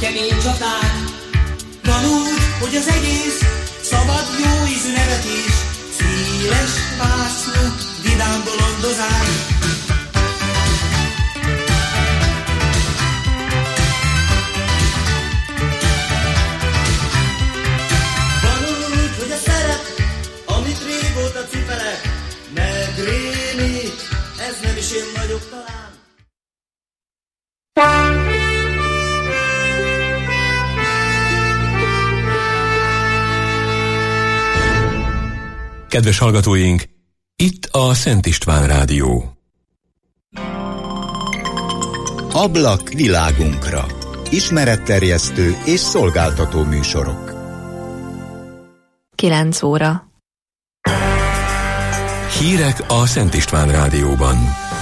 kemény csaták. Van úgy, hogy az egész szabad jó ízű nevetés, széles vászló, vidám bolondozás. Van úgy, hogy a szerep, amit régóta cipelek, megrémít, ez nem is én vagyok talán. Kedves hallgatóink, itt a Szent István Rádió. Ablak világunkra. Ismeretterjesztő és szolgáltató műsorok. 9 óra. Hírek a Szent István Rádióban.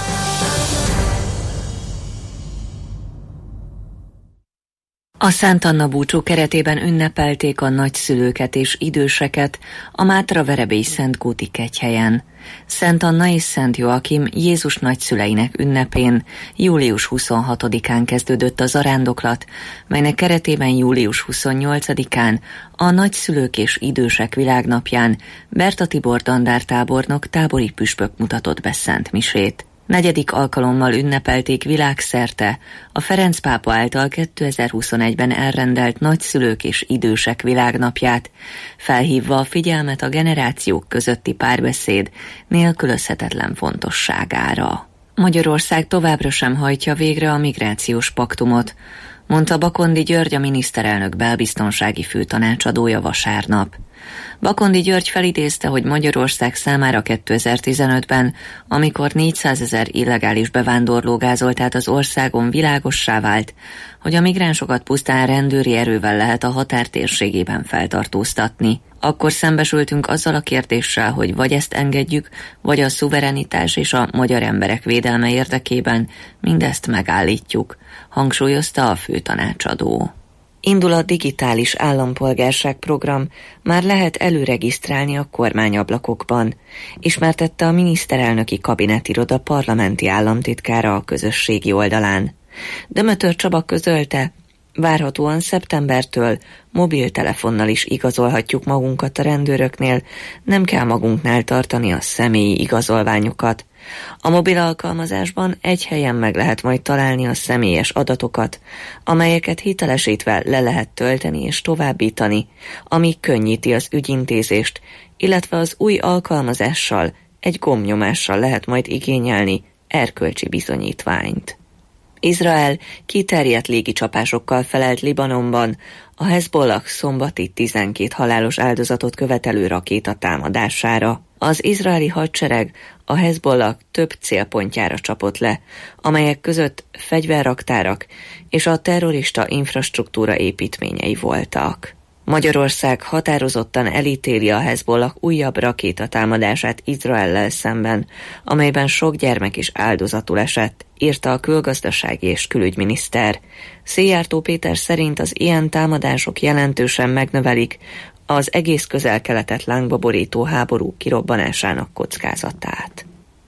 A Szent Anna búcsú keretében ünnepelték a nagyszülőket és időseket a Mátra-Verebélyi Szent Kúti Kegyhelyen. Szent Anna és Szent Joakim Jézus nagyszüleinek ünnepén július 26-án kezdődött a zarándoklat, melynek keretében július 28-án a Nagyszülők és Idősek Világnapján Berta Tibor dandártábornok tábori püspök mutatott be szent misét. 4. alkalommal ünnepelték világszerte a Ferenc pápa által 2021-ben elrendelt Nagyszülők és Idősek Világnapját, felhívva a figyelmet a generációk közötti párbeszéd nélkülözhetetlen fontosságára. Magyarország továbbra sem hajtja végre a migrációs paktumot, mondta Bakondi György, a miniszterelnök belbiztonsági főtanácsadója vasárnap. Bakondi György felidézte, hogy Magyarország számára 2015-ben, amikor 400 000 illegális bevándorló gázolt át az országon, világossá vált, hogy a migránsokat pusztán rendőri erővel lehet a határ térségében feltartóztatni. Akkor szembesültünk azzal a kérdéssel, hogy vagy ezt engedjük, vagy a szuverenitás és a magyar emberek védelme érdekében mindezt megállítjuk, hangsúlyozta a főtanácsadó. Indul a digitális állampolgárság program, már lehet előregisztrálni a kormányablakokban, ismertette a miniszterelnöki kabinetiroda parlamenti államtitkára a közösségi oldalán. Dömötör Csaba közölte, várhatóan szeptembertől mobiltelefonnal is igazolhatjuk magunkat a rendőröknél, nem kell magunknál tartani a személyi igazolványokat. A mobil alkalmazásban egy helyen meg lehet majd találni a személyes adatokat, amelyeket hitelesítve le lehet tölteni és továbbítani, ami könnyíti az ügyintézést, illetve az új alkalmazással, egy gombnyomással lehet majd igényelni erkölcsi bizonyítványt. Izrael kiterjedt légicsapásokkal felelt Libanonban a Hezbollah szombati 12 halálos áldozatot követelő rakéta támadására. Az izraeli hadsereg a Hezbollah több célpontjára csapott le, amelyek között fegyverraktárak és a terrorista infrastruktúra építményei voltak. Magyarország határozottan elítéli a Hezbollah újabb rakétatámadását Izraellel szemben, amelyben sok gyermek is áldozatul esett, írta a külgazdasági és külügyminiszter. Széjjártó Péter szerint az ilyen támadások jelentősen megnövelik az egész Közel-Keletet lángba borító háború kirobbanásának kockázatát.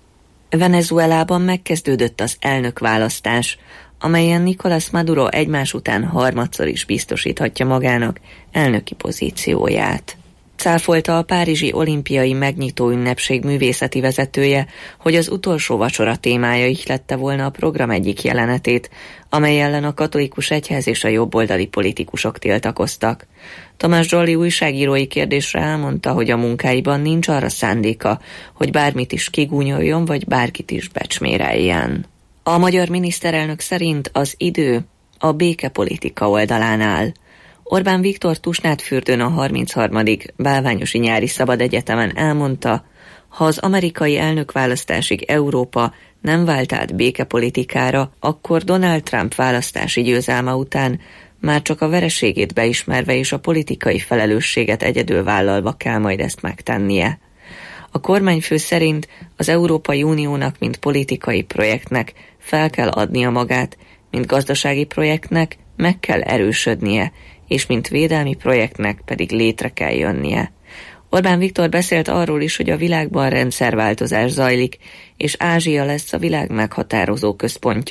Venezuelában megkezdődött az elnökválasztás, amelyen Nicolás Maduro egymás után harmadszor is biztosíthatja magának elnöki pozícióját. Cáfolta a párizsi olimpiai megnyitó ünnepség művészeti vezetője, hogy az utolsó vacsora témája ihlette volna a program egyik jelenetét, amely ellen a katolikus egyház és a jobboldali politikusok tiltakoztak. Tomás Zsolli újságírói kérdésre elmondta, hogy a munkáiban nincs arra szándéka, hogy bármit is kigúnyoljon, vagy bárkit is becsméreljen. A magyar miniszterelnök szerint az idő a békepolitika oldalán áll. Orbán Viktor Tusnádfürdőn a 33. Bálványosi Nyári Szabad Egyetemen elmondta, ha az amerikai elnökválasztásig Európa nem vált át békepolitikára, akkor Donald Trump választási győzelme után már csak a vereségét beismerve és a politikai felelősséget egyedül vállalva kell majd ezt megtennie. A kormányfő szerint az Európai Uniónak, mint politikai projektnek fel kell adnia magát, mint gazdasági projektnek meg kell erősödnie, és mint védelmi projektnek pedig létre kell jönnie. Orbán Viktor beszélt arról is, hogy a világban rendszerváltozás zajlik, és Ázsia lesz a világ meghatározó központja.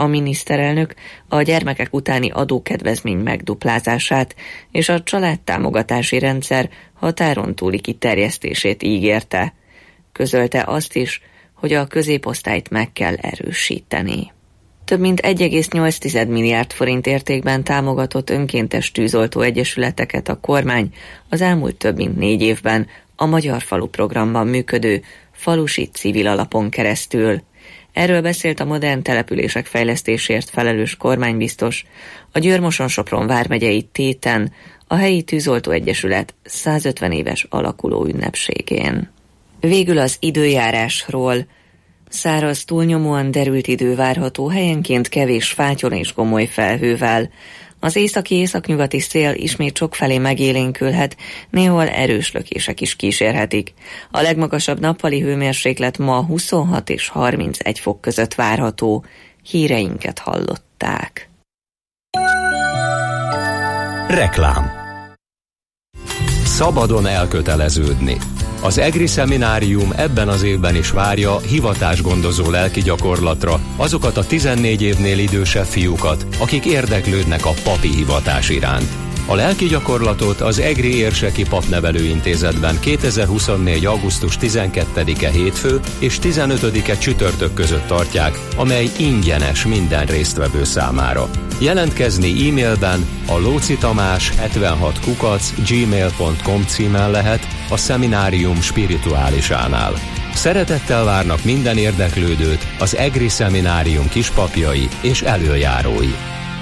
a miniszterelnök a gyermekek utáni adókedvezmény megduplázását és a családtámogatási rendszer határon túli kiterjesztését ígérte. Közölte azt is, hogy a középosztályt meg kell erősíteni. Több mint 1,8 milliárd forint értékben támogatott önkéntes tűzoltó egyesületeket a kormány az elmúlt több mint 4 évben a Magyar Falu programban működő falusi civil alapon keresztül. Erről beszélt a modern települések fejlesztésért felelős kormánybiztos a Győr-Moson-Sopron vármegyei Téten a helyi tűzoltó egyesület 150 éves alakuló ünnepségén. Végül az időjárásról. Száraz, túlnyomóan derült idő várható, helyenként kevés fátyon és gomoly felhővel. Az északi-északnyugati szél ismét sokfelé megélénkülhet, néhol erős lökések is kísérhetik. A legmagasabb nappali hőmérséklet ma 26 és 31 fok között várható. Híreinket hallották. Reklám. Szabadon elköteleződni. Az EGRI szeminárium ebben az évben is várja hivatásgondozó lelki gyakorlatra azokat a 14 évnél idősebb fiúkat, akik érdeklődnek a papi hivatás iránt. A lelki gyakorlatot az EGRI Érseki Papnevelőintézetben 2024. augusztus 12-e hétfő és 15-e csütörtök között tartják, amely ingyenes minden résztvevő számára. Jelentkezni e-mailben a locitamás76@gmail.com címen lehet a szeminárium spirituálisánál. Szeretettel várnak minden érdeklődőt az EGRI szeminárium kispapjai és elöljárói.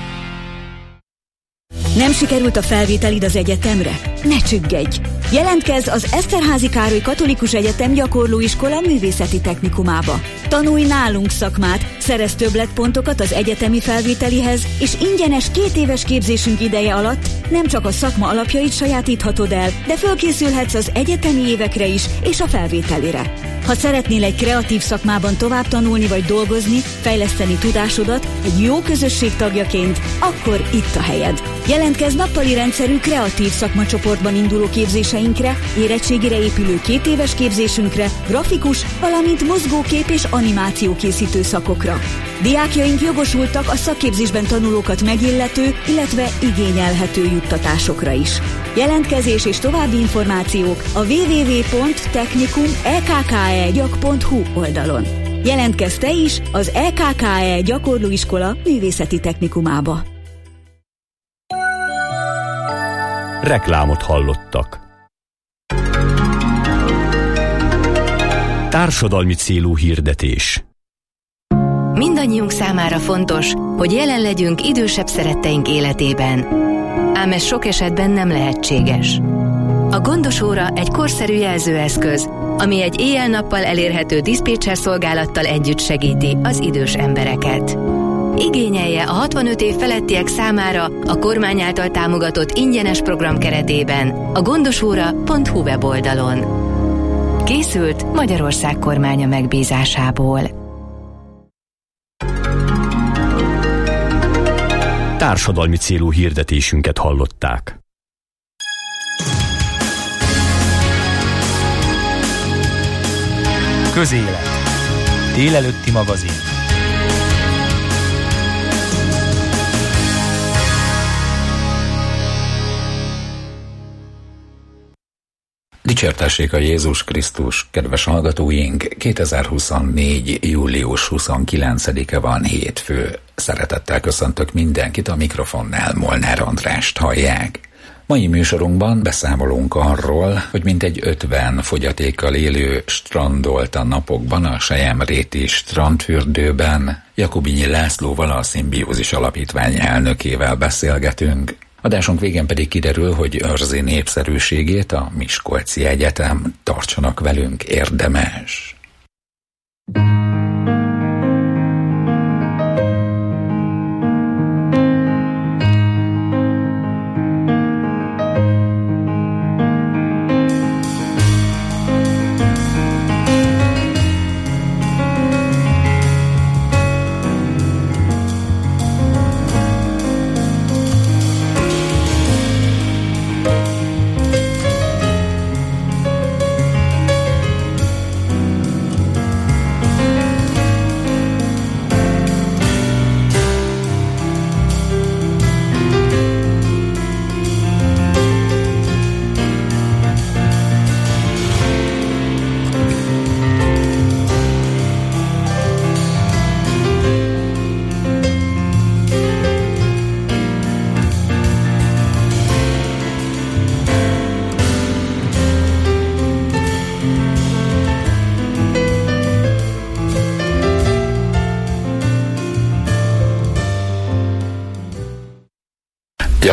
Nem sikerült a felvételid az egyetemre? Ne csüggedj! Jelentkezz az Eszterházy Károly Katolikus Egyetem Gyakorlóiskola Művészeti Technikumába. Tanulj nálunk szakmát, szerezz többletpontokat az egyetemi felvételihez, és ingyenes 2 éves képzésünk ideje alatt nem csak a szakma alapjait sajátíthatod el, de fölkészülhetsz az egyetemi évekre is és a felvételire. Ha szeretnél egy kreatív szakmában tovább tanulni vagy dolgozni, fejleszteni tudásodat egy jó közösség tagjaként, akkor itt a helyed. Jelentkezz nappali rendszerű kreatív szakmacsoportban induló képzéseinkre, érettségire épülő 2 éves képzésünkre, grafikus, valamint mozgókép és animáció készítő szakokra. Diákjaink jogosultak a szakképzésben tanulókat megillető, illetve igényelhető juttatásokra is. Jelentkezés és további információk a www.technikum.ekkeegyak.hu oldalon. Jelentkezz te is az EKKE Gyakorlóiskola Művészeti Technikumába. Reklámot hallottak. Társadalmi célú hirdetés. Mindannyiunk számára fontos, hogy jelen legyünk idősebb szeretteink életében. Ám ez sok esetben nem lehetséges. A Gondos óra egy korszerű jelzőeszköz, ami egy éjjel-nappal elérhető diszpécser szolgálattal együtt segíti az idős embereket. Igényelje a 65 év felettiek számára a kormány által támogatott ingyenes program keretében a gondosóra.hu weboldalon. Készült Magyarország kormánya megbízásából. Társadalmi célú hirdetésünket hallották. Közélet. Délelőtti magazin. Dicsértessék a Jézus Krisztus, kedves hallgatóink! 2024. július 29-e van, hétfő. Szeretettel köszöntök mindenkit, a mikrofonnál Molnár Andrást hallják. Mai műsorunkban beszámolunk arról, hogy mintegy 50 fogyatékkal élő strandolt a napokban a Selyemréti strandfürdőben. Jakubinyi Lászlóval, a Szimbiózis Alapítvány elnökével beszélgetünk. Adásunk végén pedig kiderül, hogy őrzi népszerűségét a Miskolci Egyetem. Tartsanak velünk, érdemes!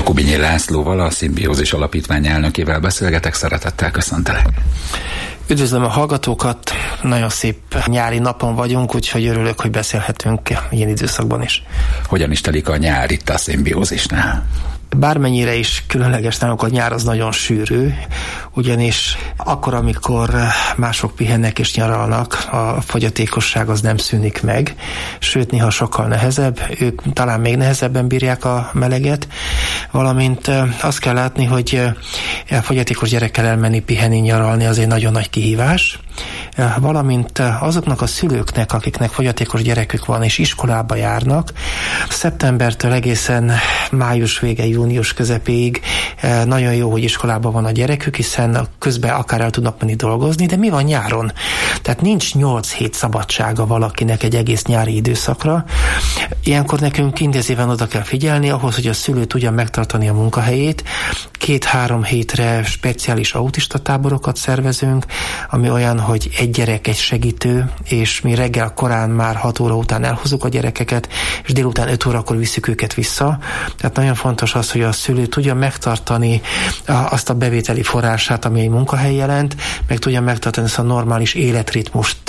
Jakubinyi Lászlóval, a Szimbiózis Alapítvány elnökével beszélgetek, szeretettel köszöntelek. Üdvözlöm a hallgatókat, nagyon szép nyári napon vagyunk, úgyhogy örülök, hogy beszélhetünk ilyen időszakban is. Hogyan is telik a nyár itt a Szimbiózisnál? Bármennyire is különleges nálunk, a nyár az nagyon sűrű, ugyanis akkor, amikor mások pihennek és nyaralnak, a fogyatékosság az nem szűnik meg, sőt néha sokkal nehezebb, ők talán még nehezebben bírják a meleget, valamint azt kell látni, hogy a fogyatékos gyerekkel elmenni pihenni, nyaralni az egy nagyon nagy kihívás, valamint azoknak a szülőknek, akiknek fogyatékos gyerekük van és iskolába járnak, szeptembertől egészen május vége, június közepéig nagyon jó, hogy iskolában van a gyerekük, hiszen közben akár el tudnak menni dolgozni, de mi van nyáron? Tehát nincs 8 hét szabadsága valakinek egy egész nyári időszakra. Ilyenkor nekünk intenzíven oda kell figyelni ahhoz, hogy a szülő tudja megtartani a munkahelyét. 2-3 hétre speciális autista táborokat szervezünk, ami olyan, hogy egy gyerek, egy segítő, és mi reggel korán már 6 óra után elhozzuk a gyerekeket, és délután 5 órakor visszük őket vissza. Tehát nagyon fontos az, hogy a szülő tudja megtartani azt a bevételi forrását, ami egy munkahely jelent, meg tudja megtartani ezt a normális életritmust,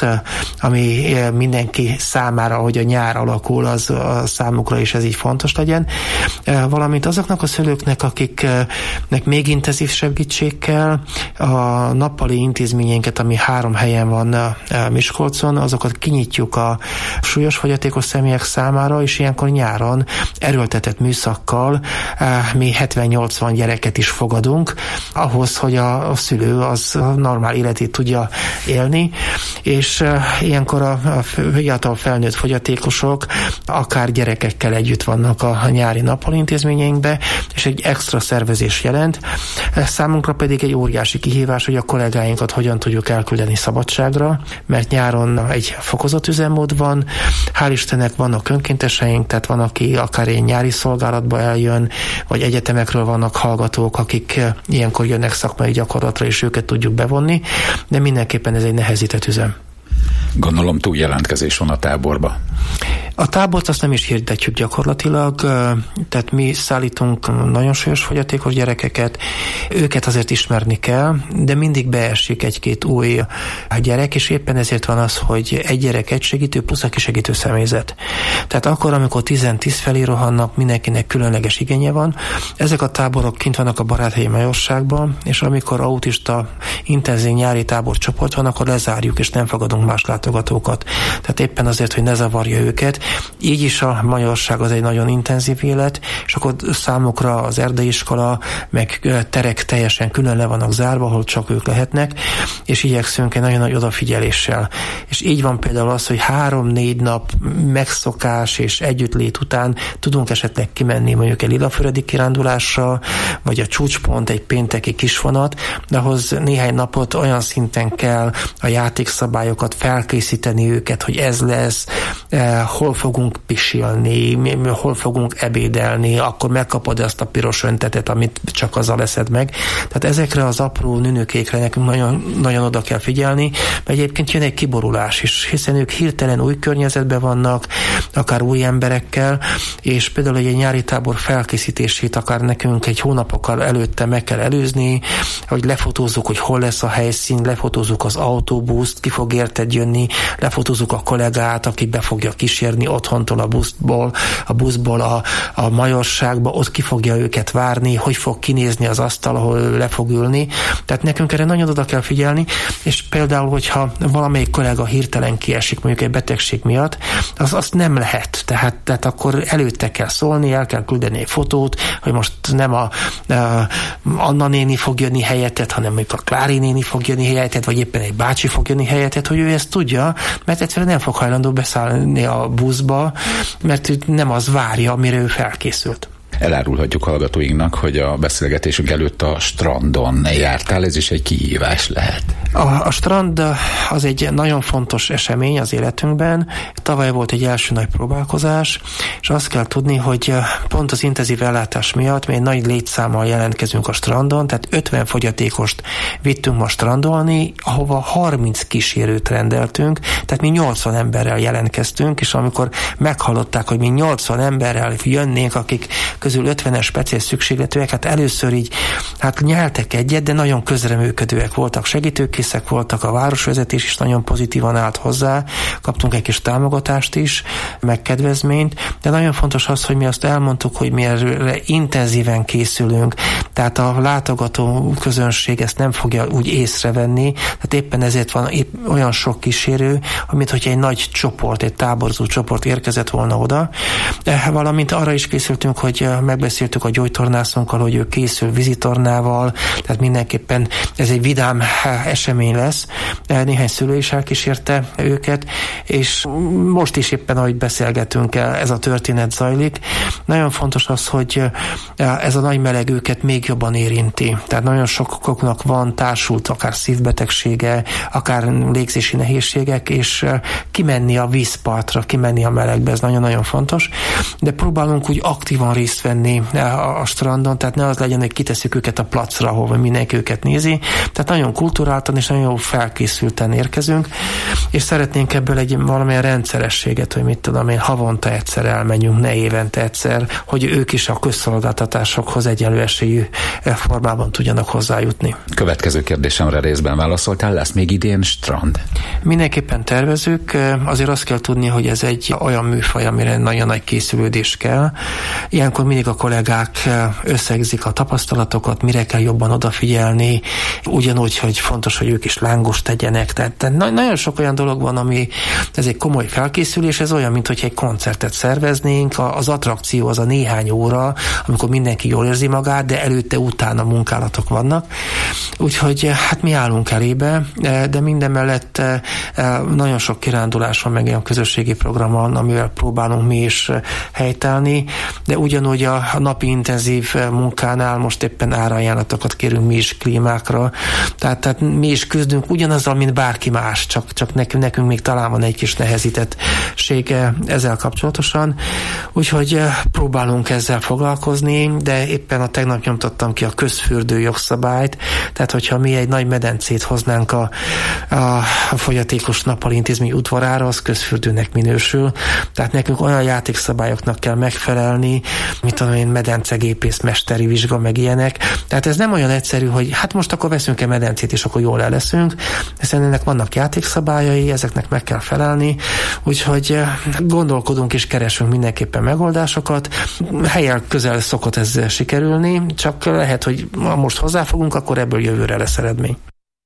ami mindenki számára, hogy a nyár alakul, az a számukra is ez így fontos legyen. Valamint azoknak a szülőknek, akiknek még intenzív segítség kell, a nappali intézményeinket, ami 3 helyen van Miskolcon, azokat kinyitjuk a súlyos fogyatékos személyek számára, és ilyenkor nyáron erőltetett műszakkal mi 70-80 gyereket is fogadunk, ahhoz, hogy a szülő az normál életét tudja élni, és ilyenkor a fiatal felnőtt fogyatékosok akár gyerekekkel együtt vannak a nyári nappali-intézményeinkbe, és egy extra szervezés jelent. Számunkra pedig egy óriási kihívás, hogy a kollégáinkat hogyan tudjuk elküldeni szabadságra, mert nyáron egy fokozott üzemmód van, hál' Istennek vannak önkénteseink, tehát van, aki akár egy nyári szolgálatba eljön, vagy egyetemekről vannak hallgatók, akik ilyenkor jönnek szakmai gyakorlatra, és őket tudjuk bevonni, de mindenképpen ez egy nehezített üzem. Gondolom túl jelentkezés van a táborba. A tábort azt nem is hirdetjük gyakorlatilag, tehát mi szállítunk nagyon súlyos fogyatékos gyerekeket, őket azért ismerni kell, de mindig beesik 1-2 új gyerek, és éppen ezért van az, hogy egy gyerek, egy segítő, plusz a kisegítő személyzet. Tehát akkor, amikor 10-10 felé rohannak, mindenkinek különleges igénye van. Ezek a táborok kint vannak a Baráthelyi Majorságban, és amikor autista intenzív nyári táborcsoport van, akkor lezárjuk, és nem fogadunk más látogatókat. Tehát éppen azért, hogy ne zavarja őket. Így is a Majorság az egy nagyon intenzív élet, és akkor számukra az erdei iskola, meg terek teljesen külön le vannak zárva, ahol csak ők lehetnek, és igyekszünk egy nagyon nagy odafigyeléssel. És így van például az, hogy 3-4 nap megszokás és együttlét után tudunk esetleg kimenni mondjuk egy Lilafüredi kirándulásra, vagy a csúcspont, egy pénteki kisvonat, de ahhoz néhány napot olyan szinten kell a játékszabályokat felkészíteni őket, hogy ez lesz, hol fogunk pisilni, hol fogunk ebédelni, akkor megkapod ezt a piros öntetet, amit csak azzal leszed meg. Tehát ezekre az apró nünökékre nekünk nagyon, nagyon oda kell figyelni, mert egyébként jön egy kiborulás is, hiszen ők hirtelen új környezetben vannak, akár új emberekkel, és például egy nyári tábor felkészítését akár nekünk egy hónapokkal előtte meg kell előzni, hogy lefotózzuk, hogy hol lesz a helyszín, lefotózzuk az autóbuszt, ki fog érted jönni, lefotózzuk a kollégát, aki be fogja kísérni otthontól a buszból a Majorságba, ott ki fogja őket várni, hogy fog kinézni az asztal, ahol le fog ülni. Tehát nekünk erre nagyon oda kell figyelni, és például, hogyha valamelyik kollega hirtelen kiesik mondjuk egy betegség miatt, azt nem lehet. Tehát akkor előtte kell szólni, el kell küldeni egy fotót, hogy most nem a Anna néni fog jönni helyettet, hanem mondjuk a Klári néni fog jönni helyettet, vagy éppen egy bácsi fog jönni helyettet, hogy ő ezt tudja, mert egyszerűen nem fog hajlandó beszállni a buszba, mert nem az várja, amire ő felkészült. Elárulhatjuk hallgatóinknak, hogy a beszélgetésünk előtt a strandon jártál, ez is egy kihívás lehet. A strand az egy nagyon fontos esemény az életünkben. Tavaly volt egy első nagy próbálkozás, és azt kell tudni, hogy pont az intenzív ellátás miatt mi egy nagy létszámmal jelentkezünk a strandon, tehát 50 fogyatékost vittünk ma strandolni, ahova 30 kísérőt rendeltünk, tehát mi 80 emberrel jelentkeztünk, és amikor meghallották, hogy mi 80 emberrel jönnénk, akik közül 50-es speciális szükségletűek, hát először így nyeltek egyet, de nagyon közreműködőek voltak, segítőkészek voltak, a városvezetés is nagyon pozitívan állt hozzá, kaptunk egy kis támogatást is, meg kedvezményt, de nagyon fontos az, hogy mi azt elmondtuk, hogy mi erre intenzíven készülünk, tehát a látogató közönség ezt nem fogja úgy észrevenni, tehát éppen ezért van olyan sok kísérő, amit hogyha egy nagy csoport, egy táborzó csoport érkezett volna oda, valamint arra is készültünk, hogy megbeszéltük a gyógytornászunkkal, hogy ő készül vízitornával, tehát mindenképpen ez egy vidám esemény lesz. Néhány szülő is elkísérte őket, és most is éppen, ahogy beszélgetünk, ez a történet zajlik. Nagyon fontos az, hogy ez a nagy meleg őket még jobban érinti. Tehát nagyon sokaknak van társult akár szívbetegsége, akár légzési nehézségek, és kimenni a vízpartra, kimenni a melegbe, ez nagyon-nagyon fontos. De próbálunk úgy aktívan részt venni a strandon, tehát ne az legyen, hogy kitesszük őket a placra, ahol mindenki őket nézi. Tehát nagyon kulturáltan és nagyon jó felkészülten érkezünk, és szeretnénk ebből egy valamilyen rendszerességet, hogy mit tudom én, havonta egyszer elmenjünk, ne évente egyszer, hogy ők is a közszolgáltatásokhoz egyenlő esélyű formában tudjanak hozzájutni. Következő kérdésemre részben válaszoltál, lesz még idén strand? Mindenképpen tervezünk, azért azt kell tudni, hogy ez egy olyan műfaj, amire nagyon nagy készülődés kell. Ilyenkor mindig a kollégák összegzik a tapasztalatokat, mire kell jobban odafigyelni, ugyanúgy, hogy fontos, hogy ők is lángos tegyenek, tehát nagyon sok olyan dolog van, ami ez egy komoly felkészülés, ez olyan, mint hogy egy koncertet szerveznénk, az attrakció az a néhány óra, amikor mindenki jól érzi magát, de előtte, utána munkálatok vannak. Úgyhogy hát mi állunk elébe, de minden mellett nagyon sok kirándulás van, meg olyan közösségi program van, amivel próbálunk mi is helytállni, de ugyanúgy a napi intenzív munkánál most éppen árajánlatokat kérünk mi is klímákra, tehát mi is küzdünk ugyanazzal, mint bárki más, csak nekünk még talán van egy kis nehezítettsége ezzel kapcsolatosan, úgyhogy próbálunk ezzel foglalkozni, de éppen a tegnap nyomtattam ki a közfürdő jogszabályt, tehát hogyha mi egy nagy medencét hoznánk a fogyatékos nappali intézmény udvarára, az közfürdőnek minősül, tehát nekünk olyan játékszabályoknak kell megfelelni, mit tudom én, medencegépész, mesteri vizsga, meg ilyenek, tehát ez nem olyan egyszerű, hogy hát most akkor veszünk egy medencét, és akkor jól el leszünk, hiszen ennek vannak játékszabályai, ezeknek meg kell felelni, úgyhogy gondolkodunk és keresünk mindenképpen megoldásokat. Helyen közel szokott ez sikerülni, csak lehet, hogy most hozzáfogunk, akkor ebből jövőre lesz eredmény.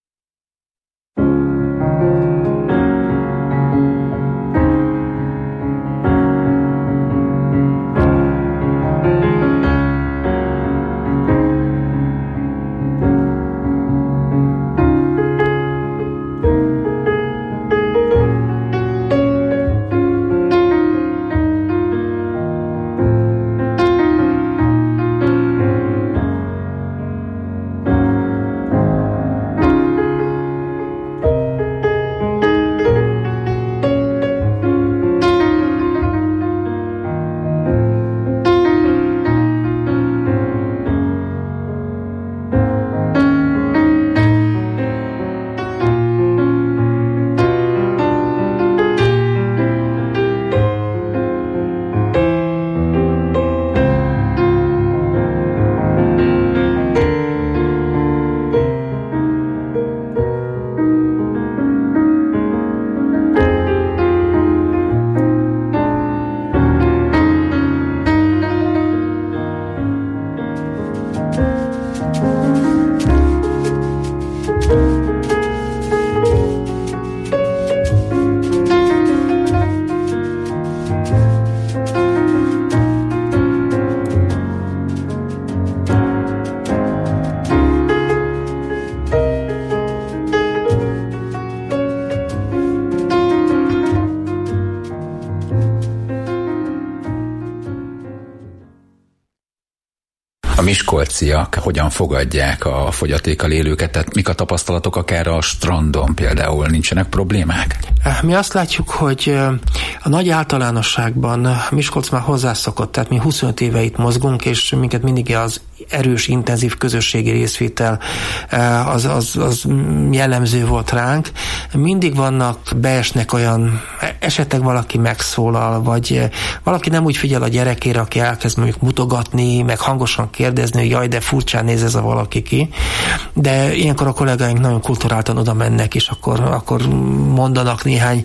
A miskolciak hogyan fogadják a fogyatékkal élőket, tehát mik a tapasztalatok akár a strandon például, nincsenek problémák? Mi azt látjuk, hogy a nagy általánosságban Miskolc már hozzászokott, tehát mi 25 éve itt mozgunk, és minket mindig az erős, intenzív közösségi részvétel az jellemző volt ránk. Mindig beesnek olyan esetek, valaki megszólal, vagy valaki nem úgy figyel a gyerekére, aki elkezd mondjuk mutogatni, meg hangosan kérdezni, hogy jaj, de furcsán néz ez a valaki ki. De ilyenkor a kollégáink nagyon kulturáltan oda mennek, és akkor mondanak néhány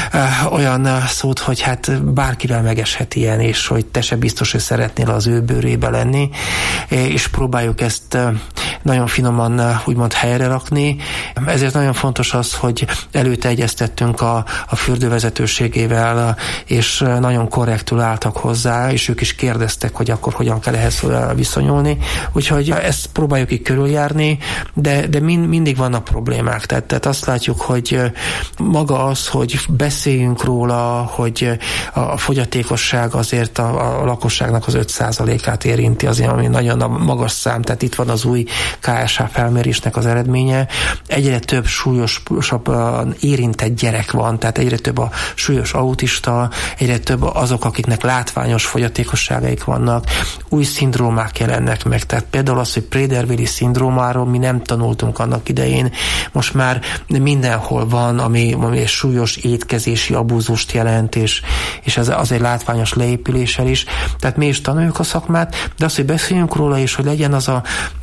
olyan szót, hogy hát bárkivel megeshet ilyen, és hogy te se biztos, hogy szeretnél az ő bőrébe lenni, és próbáljuk ezt nagyon finoman úgymond helyre rakni. Ezért nagyon fontos az, hogy előtte egyeztettünk a fürdővezetőségével, és nagyon korrektül álltak hozzá, és ők is kérdeztek, hogy akkor hogyan kell ehhez viszonyulni. Úgyhogy ezt próbáljuk így körüljárni, de mindig vannak problémák. Tehát azt látjuk, hogy maga az, hogy beszéljünk róla, hogy a fogyatékosság azért a lakosságnak az 5%-át érinti, azért, ami nagyon magas szám, tehát itt van az új KSH felmérésnek az eredménye. Egyre több súlyosabb érintett gyerek van, tehát egyre több a súlyos autista, egyre több azok, akiknek látványos fogyatékosságaik vannak, új szindrómák jelennek meg, tehát például az, hogy Prader-Willi szindrómáról mi nem tanultunk annak idején, most már mindenhol van, ami súlyos étkezési abúzust jelent, és az egy látványos leépüléssel is, tehát mi is tanuljuk a szakmát, de az, hogy beszéljünk róla, és hogy legyen az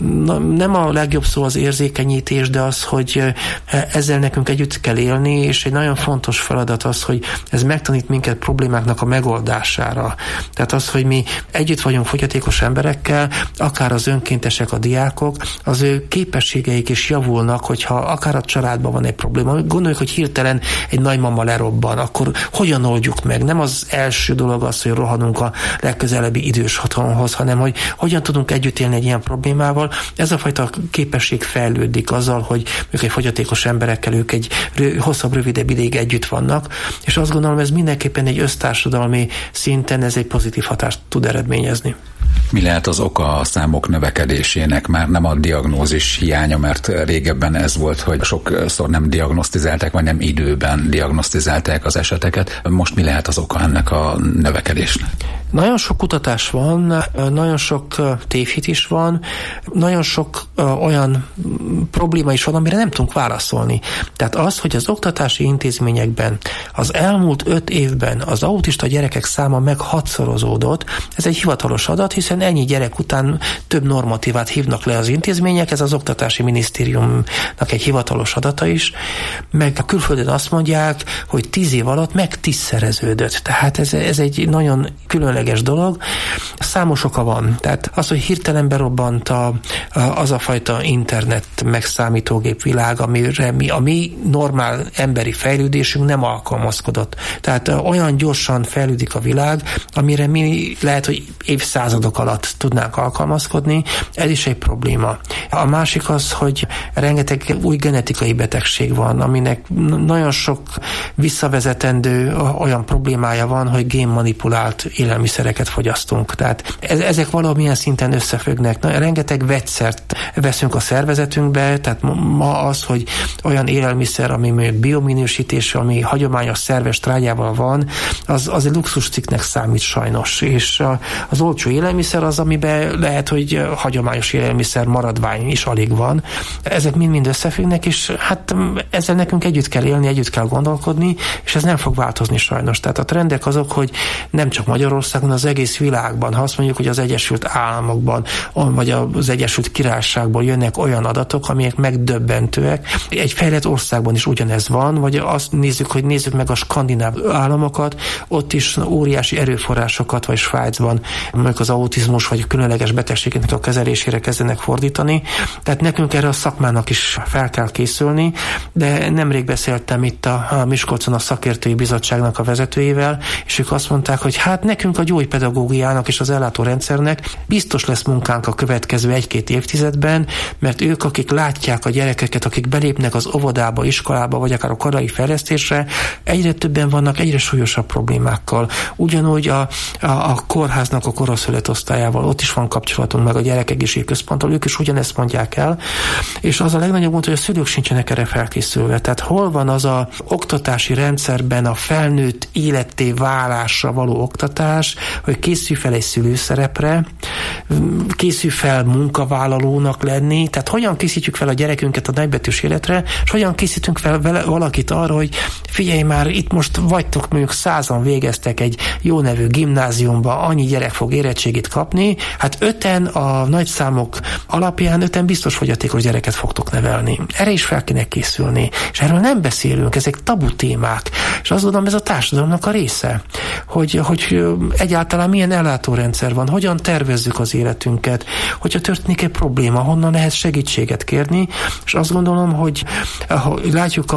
nem a legjobb szó az érzékenyítés, de az, hogy ezzel nekünk együtt kell élni, és egy nagyon fontos feladat az, hogy ez megtanít minket problémáknak a megoldására. Tehát az, hogy mi együtt vagyunk fogyatékos emberekkel, akár az önkéntesek, a diákok, az ő képességeik is javulnak, hogyha akár a családban van egy probléma. Gondoljuk, hogy hirtelen egy nagymama lerobban, akkor hogyan oldjuk meg? Nem az első dolog az, hogy rohanunk a legközelebbi idős otthonhoz, hanem hogy hogyan tudunk együtt élni egy ilyen problémával. Ez a fajta képesség fejlődik azzal, hogy ők egy fogyatékos emberekkel, ők egy hosszabb, rövidebb ideig együtt vannak, és azt gondolom, ez mindenképpen egy össztársadalmi szinten ez egy pozitív hatást tud eredményezni. Mi lehet az oka a számok növekedésének? Már nem a diagnózis hiánya, mert régebben ez volt, hogy sokszor nem diagnosztizálták, vagy nem időben diagnosztizálták az eseteket. Most mi lehet az oka ennek a növekedésnek? Nagyon sok kutatás van, nagyon sok tévhit is van, nagyon sok olyan probléma is van, amire nem tudunk válaszolni. Tehát az, hogy az oktatási intézményekben az elmúlt 5 évben az autista gyerekek száma meg 6-szorozódott, ez egy hivatalos adat, hiszen ennyi gyerek után több normatívát hívnak le az intézmények, ez az Oktatási Minisztériumnak egy hivatalos adata is, meg a külföldön azt mondják, hogy 10 év alatt meg 10-szereződött. Tehát ez egy nagyon különleges dolog. Számos oka van. Tehát az, hogy hirtelen berobbant az a fajta internet meg számítógép világ, amire a mi normál emberi fejlődésünk nem alkalmazkodott. Tehát olyan gyorsan fejlődik a világ, amire mi lehet, hogy évszázadok alatt tudnánk alkalmazkodni, ez is egy probléma. A másik az, hogy rengeteg új genetikai betegség van, aminek nagyon sok visszavezetendő olyan problémája van, hogy génmanipulált élelmiszereket fogyasztunk. Tehát ezek valamilyen szinten összefüggnek. Rengeteg vegyszert veszünk a szervezetünkbe, tehát ma az, hogy olyan élelmiszer, ami mondjuk biominősítésű, ami hagyományos szerves trágyával van, az egy luxuscikknek számít sajnos. És az olcsó élelmiszer az, amiben lehet, hogy hagyományos élelmiszer maradvány is alig van. Ezek mind összefüggnek, és hát ezzel nekünk együtt kell élni, együtt kell gondolkodni, és ez nem fog változni sajnos. Tehát a trendek azok, hogy nem csak Magyarországon, az egész világban, ha azt mondjuk, hogy az Egyesült Államokban, vagy az Egyesült Királyságból jönnek olyan adatok, amelyek megdöbbentőek. Egy fejlett országban is ugyanez van, vagy azt nézzük meg a skandináv államokat, ott is óriási erőforrásokat, vagy Svájcban mondjuk az autizmus, vagy különleges betegségeknek a kezelésére kezdenek fordítani. Tehát nekünk erre a szakmának is fel kell készülni, de nemrég beszéltem itt a Miskolcon a szakértői bizottságnak a vezetőjével, és ők azt mondták, hogy hát nekünk a gyógypedagógiának és az ellátórendszernek biztos lesz munkánk a következő 1-2 évtizedben, mert ők, akik látják a gyerekeket, akik belépnek az óvodába, iskolába, vagy akár a karai fejlesztésre, egyre többen vannak egyre súlyosabb problémákkal. Ugyanúgy a kórháznak a koraszülött osztályával, ott is van kapcsolatunk, meg a gyerekegészségügyi központtal, ők is ugyanezt mondják el, és az a legnagyobb gond, hogy a szülők sincsenek erre felkészülve. Tehát hol van az a oktatási rendszerben a felnőtt életté válásra való oktatás, hogy készülj fel egy szülőszerepre, készülj fel munkavállalónak lenni, tehát hogyan készítjük fel a gyerekünket a nagybetűs életre, és hogyan készítünk fel valakit arra, hogy figyelj már, itt most vagytok, mondjuk 100-an végeztek egy jó nevű gimnáziumba, annyi gyerek fog érettségit kapni, hát 5-en a nagyszámok alapján 5-en biztos fogyatékos gyereket fogtok nevelni. Erre is fel kéne készülni, és erről nem beszélünk, ezek tabu témák, és azt gondolom, ez a társadalomnak a része, hogy egyáltalán milyen ellátórendszer van, hogyan tervezzük az életünket, hogyha történik egy probléma, honnan lehet segítséget kérni, és azt gondolom, hogy látjuk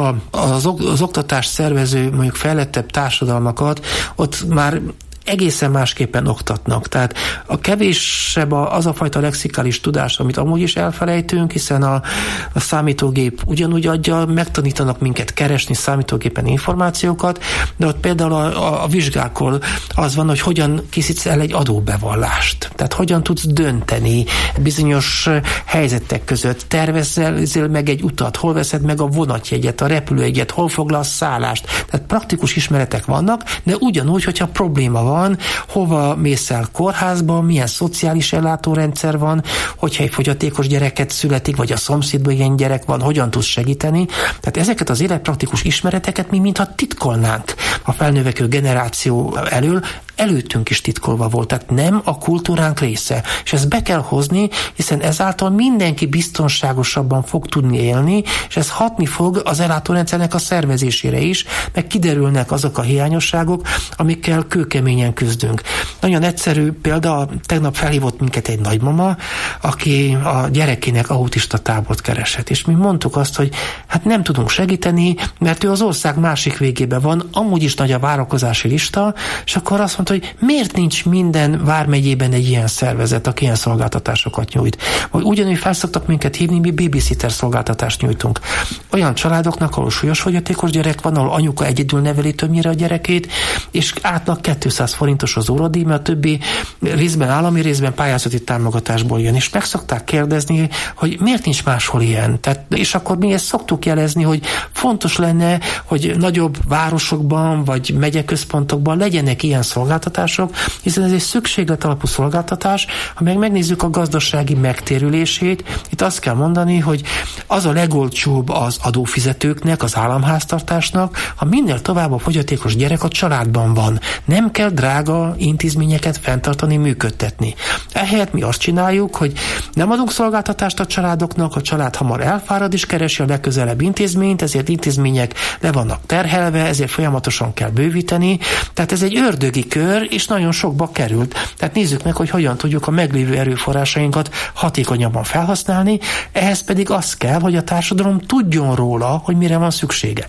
az oktatást szervező, mondjuk fejlettebb társadalmakat, ott már egészen másképpen oktatnak. Tehát a kevésebb az a fajta lexikális tudás, amit amúgy is elfelejtünk, hiszen a számítógép ugyanúgy adja, megtanítanak minket keresni számítógépen információkat, de ott például a vizsgákon az van, hogy hogyan készítsz el egy adóbevallást. Tehát hogyan tudsz dönteni bizonyos helyzetek között. Tervezzel meg egy utat, hol veszed meg a vonatjegyet, a repülőjegyet, hol foglalsz szállást. Tehát praktikus ismeretek vannak, de ugyanúgy, hogyha probléma van, hova mész el kórházba, milyen szociális ellátórendszer van, hogyha egy fogyatékos gyereket születik, vagy a szomszédban ilyen gyerek van, hogyan tudsz segíteni. Tehát ezeket az életpraktikus ismereteket mi mintha titkolnánk a felnövekvő generáció előttünk is titkolva volt, tehát nem a kultúránk része. És ezt be kell hozni, hiszen ezáltal mindenki biztonságosabban fog tudni élni, és ez hatni fog az ellátórendszernek a szervezésére is, meg kiderülnek azok a hiányosságok, amikkel kőkeményen küzdünk. Nagyon egyszerű példa, tegnap felhívott minket egy nagymama, aki a gyerekének autista tábort keresett, és mi mondtuk azt, hogy hát nem tudunk segíteni, mert ő az ország másik végében van, amúgy is nagy a várakozási lista, és akkor azt mondta, hogy miért nincs minden vármegyében egy ilyen szervezet, aki ilyen szolgáltatásokat nyújt. Vagy ugyanúgy felszoktak minket hívni, mi babysitter szolgáltatást nyújtunk. Olyan családoknak, ahol súlyos fogyatékos gyerek van, ahol anyuka egyedül neveli többnyire a gyerekét, és átlag 200 forintos az óradíj, mert a többi részben állami, részben pályázati támogatásból jön. És meg szokták kérdezni, hogy miért nincs máshol ilyen. És akkor mi ezt szoktuk jelezni, hogy fontos lenne, hogy nagyobb városokban, vagy megyeközpontokban legyenek ilyen szolgáltatások, hiszen ez egy szükséglet alapú szolgáltatás. Ha megnézzük a gazdasági megtérülését, itt azt kell mondani, hogy az a legolcsóbb az adófizetőknek, az államháztartásnak, ha minél tovább a fogyatékos gyerek a családban van. Nem kell drága intézményeket fenntartani, működtetni. Ehelyett mi azt csináljuk, hogy nem adunk szolgáltatást a családoknak, a család hamar elfárad és keresi a legközelebb intézményt, ezért intézmények le vannak terhelve, ezért folyamatosan kell bővíteni. Tehát ez egy ördögi kör, és nagyon sokba került. Tehát nézzük meg, hogy hogyan tudjuk a meglévő erőforrásainkat hatékonyabban felhasználni, ehhez pedig az kell, hogy a társadalom tudjon róla, hogy mire van szüksége.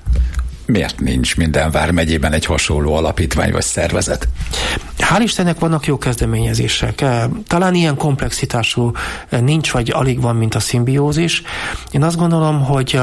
Miért nincs minden vármegyében egy hasonló alapítvány vagy szervezet? Hál' Istennek vannak jó kezdeményezések. Talán ilyen komplexitású nincs, vagy alig van, mint a szimbiózis. Én azt gondolom, hogy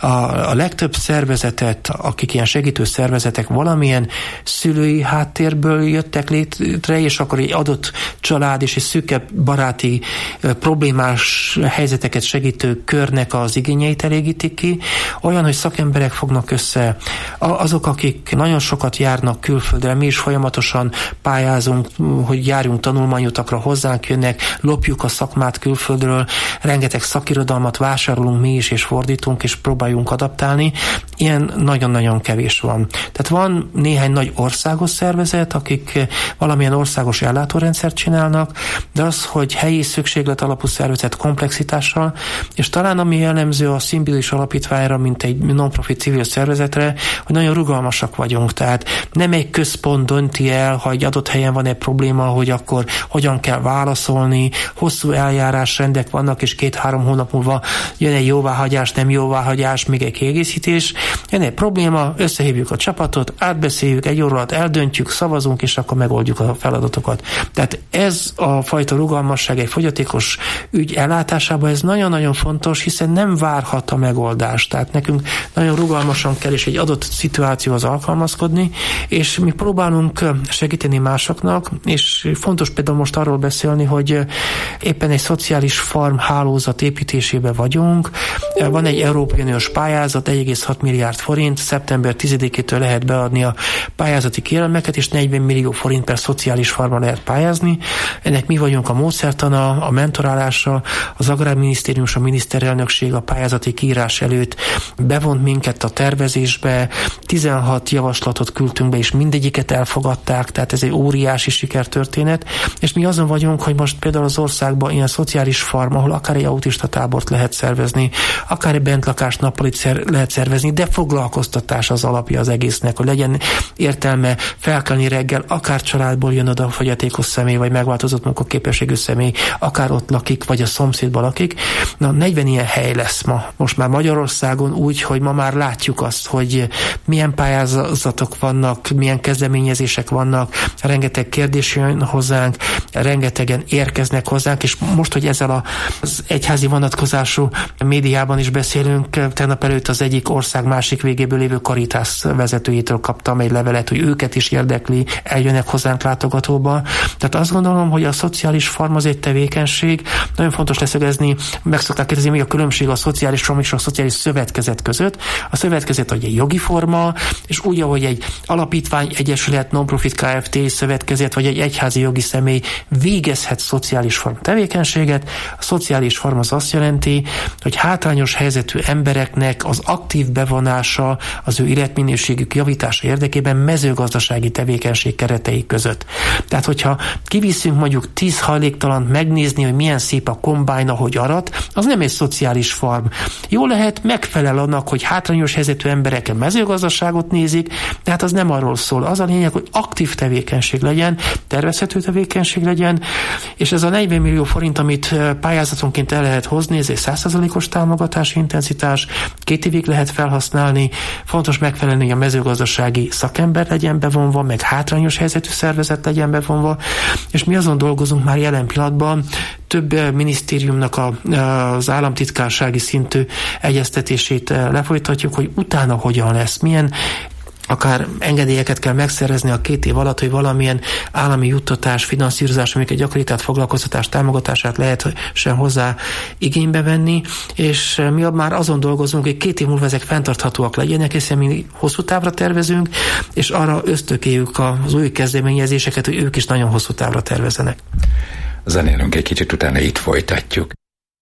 a legtöbb szervezetet, akik ilyen segítő szervezetek, valamilyen szülői háttérből jöttek létre, és akkor egy adott család és egy szűkebb baráti problémás helyzeteket segítő körnek az igényeit elégítik ki. Olyan, hogy szakemberek fognak össze, azok, akik nagyon sokat járnak külföldre, mi is folyamatosan pályázunk, hogy járjunk tanulmányutakra, hozzánk jönnek, lopjuk a szakmát külföldről, rengeteg szakirodalmat vásárolunk mi is, és fordítunk, és próbáljunk adaptálni. Ilyen nagyon-nagyon kevés van. Tehát van néhány nagy országos szervezet, akik valamilyen országos ellátórendszert csinálnak, de az, hogy helyi szükséglet alapú szervezet komplexitással, és talán ami jellemző a Szimbiózis Alapítványra, mint egy non-profit civil szervezetre, hogy nagyon rugalmasak vagyunk. Tehát nem egy központ dönti el, ha egy adott helyen van egy probléma, hogy akkor hogyan kell válaszolni, hosszú eljárásrendek vannak, és 2-3 hónap múlva jön egy jóváhagyás, nem jóváhagyás, még egy kiegészítés. Jön egy probléma, összehívjuk a csapatot, átbeszéljük, egy óra alatt eldöntjük, szavazunk, és akkor megoldjuk a feladatokat. Tehát ez a fajta rugalmasság egy fogyatékos ügy ellátásában, ez nagyon-nagyon fontos, hiszen nem várhat a megoldás. Tehát nekünk nagyon rugalmasan kell, és egy adott szituációhoz alkalmazkodni, és mi próbálunk segíteni másoknak, és fontos például most arról beszélni, hogy éppen egy szociális farm hálózat építésében vagyunk. Van egy Európai Uniós pályázat, 1,6 milliárd milliárd forint, szeptember 10-től lehet beadni a pályázati kérelmeket, és 40 millió forint per szociális farmra lehet pályázni. Ennek mi vagyunk a módszertana, a mentorálása, az Agrárminisztérium és a miniszterelnökség a pályázati kiírás előtt bevont minket a tervezésbe, 16 javaslatot küldtünk be, és mindegyiket elfogadták, tehát ez egy óriási sikertörténet, és mi azon vagyunk, hogy most például az országban ilyen szociális farm, ahol akár egy autista tábort lehet szervezni, akár egy bentlakást nappalit lehet szervezni, de foglalkoztatás az alapja az egésznek, hogy legyen értelme felkelni reggel, akár családból jön oda a fogyatékos személy, vagy megváltozott munkaképességű személy, akár ott lakik, vagy a szomszédban lakik. Na, 40 ilyen hely lesz ma. Most már Magyarországon úgy, hogy ma már látjuk azt, hogy milyen pályázatok vannak, milyen kezdeményezések vannak, rengeteg kérdés jön hozzánk, rengetegen érkeznek hozzánk, és most, hogy ezzel az egyházi vonatkozású médiában is beszélünk, tegnap előtt az egyik ország másik végéből lévő Caritas vezetőjétől kaptam egy levelet, hogy őket is érdekli, eljönnek hozzánk látogatóba. Tehát azt gondolom, hogy a szociális farm az egy tevékenység. Nagyon fontos leszögezni, meg szokták kérdezni, mi a különbség a szociális farm és a szociális szövetkezet között. A szövetkezet, hogy egy jogi forma, és úgy, ahogy egy alapítvány, egyesület, non-profit Kft. Szövetkezet, vagy egy egyházi jogi személy végezhet szociális farm tevékenységet. A szociális farm az azt jelenti, hogy hátrányos helyzetű embereknek az aktív bevonása az ő életminőségük javítása érdekében mezőgazdasági tevékenység keretei között. Tehát, hogyha kiviszünk mondjuk 10 hajléktalant megnézni, hogy milyen szép a kombájn, ahogy arat, az nem egy szociális farm. Jó lehet, megfelel annak, hogy hátrányos helyzetű emberek mezőgazdaságot nézik, de hát az nem arról szól. Az a lényeg, hogy aktív tevékenység legyen, tervezhető tevékenység legyen, és ez a 40 millió forint, amit pályázatonként el lehet hozni, ez egy 100%-os támogatási intenzitás, 2 évig lehet felhasználni, fontos megfelelni, hogy a mezőgazdasági szakember legyen bevonva, meg hátrányos helyzetű szervezet legyen bevonva, és mi azon dolgozunk már jelen pillanatban, több minisztériumnak az államtitkársági szintű egyeztetését lefolytatjuk, hogy utána hogyan lesz, milyen akár engedélyeket kell megszerezni a 2 év alatt, hogy valamilyen állami juttatás, finanszírozás, amik egy akreditált foglalkoztatás támogatását lehessen hozzá igénybe venni, és mi már azon dolgozunk, hogy 2 év múlva ezek fenntarthatóak legyenek, hiszen mi hosszú távra tervezünk, és arra ösztökéljük az új kezdeményezéseket, hogy ők is nagyon hosszú távra tervezenek. Zenélünk egy kicsit, utána itt folytatjuk.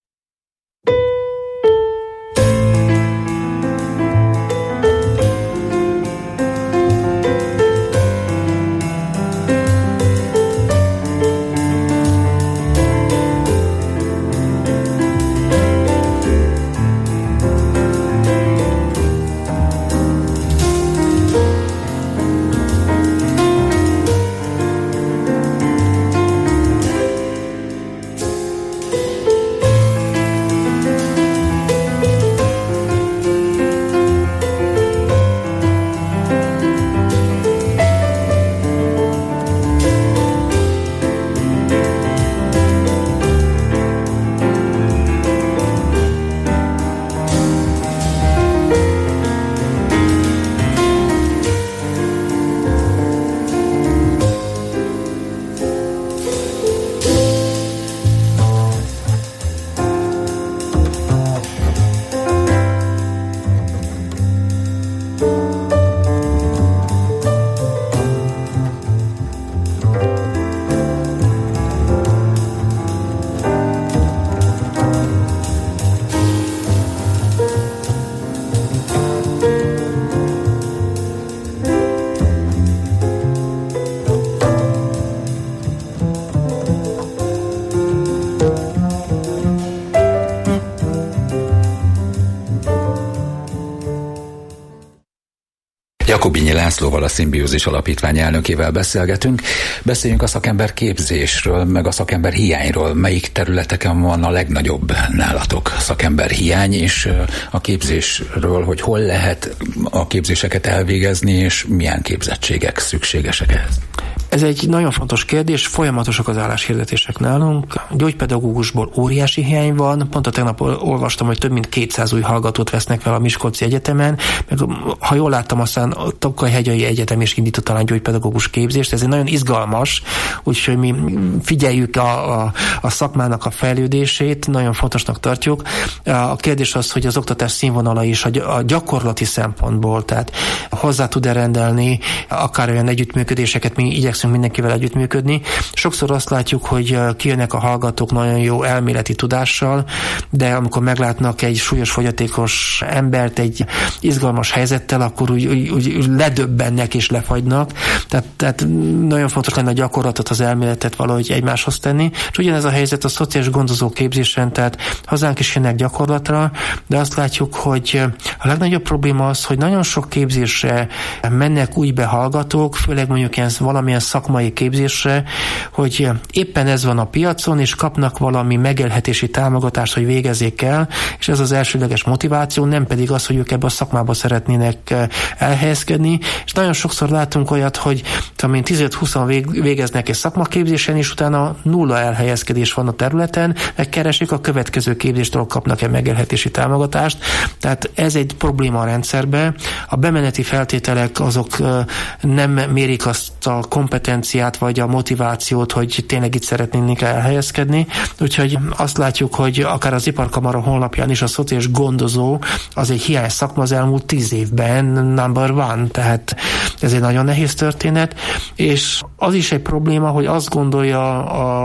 Jakobinyi Lászlóval, a Szimbiózis Alapítvány elnökével beszélgetünk. Beszéljünk a szakember képzésről, meg a szakember hiányról. Melyik területeken van a legnagyobb nálatok szakember hiány, és a képzésről, hogy hol lehet a képzéseket elvégezni, és milyen képzettségek szükségesek ehhez? Ez egy nagyon fontos kérdés, folyamatosak az álláshirdetések nálunk. Gyógypedagógusból óriási hiány van, pont a tegnap olvastam, hogy több mint 200 új hallgatót vesznek fel a Miskolci Egyetemen, meg ha jól láttam, aztán a Tokaji Egyetem is indított talán gyógypedagógus képzést, ez egy nagyon izgalmas, úgyhogy mi figyeljük a szakmának a fejlődését, nagyon fontosnak tartjuk. A kérdés az, hogy az oktatás színvonala is a gyakorlati szempontból, tehát hozzá tud-e rendelni akár olyan együttműködéseket, mi igyekszünk mindenkivel együttműködni. Sokszor azt látjuk, hogy kijönnek a hallgatók nagyon jó elméleti tudással, de amikor meglátnak egy súlyos fogyatékos embert egy izgalmas helyzettel, akkor úgy ledöbbennek és lefagynak. Tehát nagyon fontos lenne a gyakorlatot, az elméletet valahogy egymáshoz tenni. És ugyanez a helyzet a szociális gondozó képzésen, tehát hazánk is jönnek gyakorlatra, de azt látjuk, hogy a legnagyobb probléma az, hogy nagyon sok képzésre mennek új behallgatók, főleg mondjuk ilyen valamilyen szakmai képzésre, hogy éppen ez van a piacon, és kapnak valami megélhetési támogatást, hogy végezzék el, és ez az elsődleges motiváció, nem pedig az, hogy ők ebbe a szakmába szeretnének elhelyezkedni, és nagyon sokszor látunk olyat, hogy 15-20 végeznek egy szakmaképzésen, és utána nulla elhelyezkedés van a területen, megkeresik a következő képzéstől, kapnak-e megélhetési támogatást. Tehát ez egy probléma a rendszerben. A bemeneti feltételek azok nem mérik azt a kompetenciát vagy a motivációt, hogy tényleg itt szeretnénk elhelyezkedni. Úgyhogy azt látjuk, hogy akár az Iparkamara honlapján is a szociális gondozó az egy hiány szakma az elmúlt 10 évben number one, tehát ez egy nagyon nehéz történet, és az is egy probléma, hogy azt gondolja